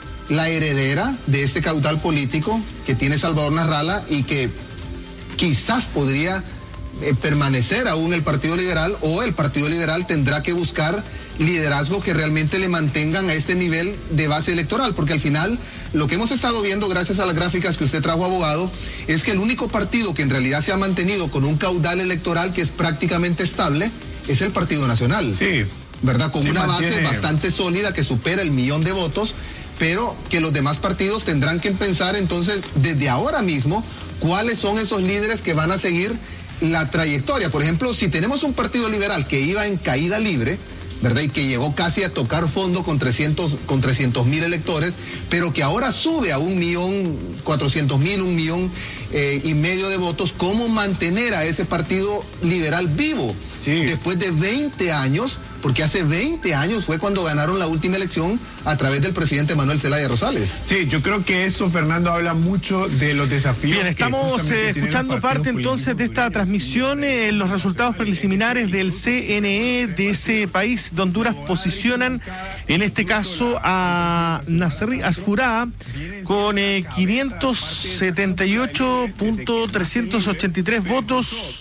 la heredera de este caudal político que tiene Salvador Nasralla y que quizás podría eh, permanecer aún el Partido Liberal, o el Partido Liberal tendrá que buscar liderazgo que realmente le mantengan a este nivel de base electoral? Porque al final lo que hemos estado viendo, gracias a las gráficas que usted trajo, abogado, es que el único partido que en realidad se ha mantenido con un caudal electoral que es prácticamente estable es el Partido Nacional. Sí. ¿Verdad? Con sí, una mantiene... base bastante sólida que supera el millón de votos, pero que los demás partidos tendrán que pensar entonces desde ahora mismo cuáles son esos líderes que van a seguir la trayectoria. Por ejemplo, si tenemos un Partido Liberal que iba en caída libre, ¿verdad? Y que llegó casi a tocar fondo con trescientos mil electores, pero que ahora sube a un millón cuatrocientos mil, un millón eh, y medio de votos. ¿Cómo mantener a ese Partido Liberal vivo? Sí. Después de veinte años, porque hace veinte años fue cuando ganaron la última elección a través del presidente Manuel Zelaya Rosales. Sí, yo creo que eso, Fernando, habla mucho de los desafíos. Bien, estamos eh, escuchando parte entonces de esta transmisión. Eh, los resultados preliminares del C N E de ese país de Honduras posicionan en este caso a Nasri Asfurá con eh, quinientos setenta y ocho mil trescientos ochenta y tres votos.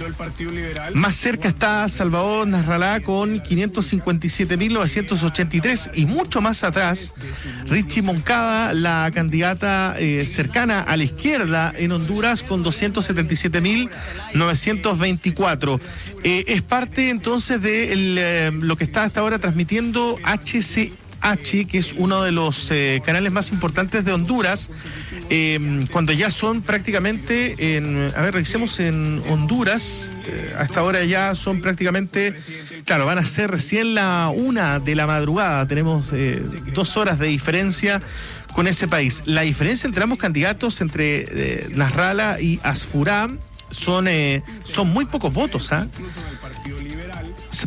Más cerca está Salvador Nasralla con quinientos cincuenta y siete mil novecientos ochenta y tres, y mucho más atrás Richie Moncada, la candidata eh, cercana a la izquierda en Honduras, con doscientos setenta y siete mil novecientos veinticuatro. Eh, es parte entonces de el, eh, lo que está hasta ahora transmitiendo H C H, que es uno de los eh, canales más importantes de Honduras, eh, cuando ya son prácticamente, en, a ver, revisemos en Honduras, eh, hasta ahora ya son prácticamente, claro, van a ser recién la una de la madrugada, tenemos eh, dos horas de diferencia con ese país. La diferencia entre ambos candidatos, entre eh, Nasralla y Asfurá, son, eh, son muy pocos votos, ¿ah? ¿eh?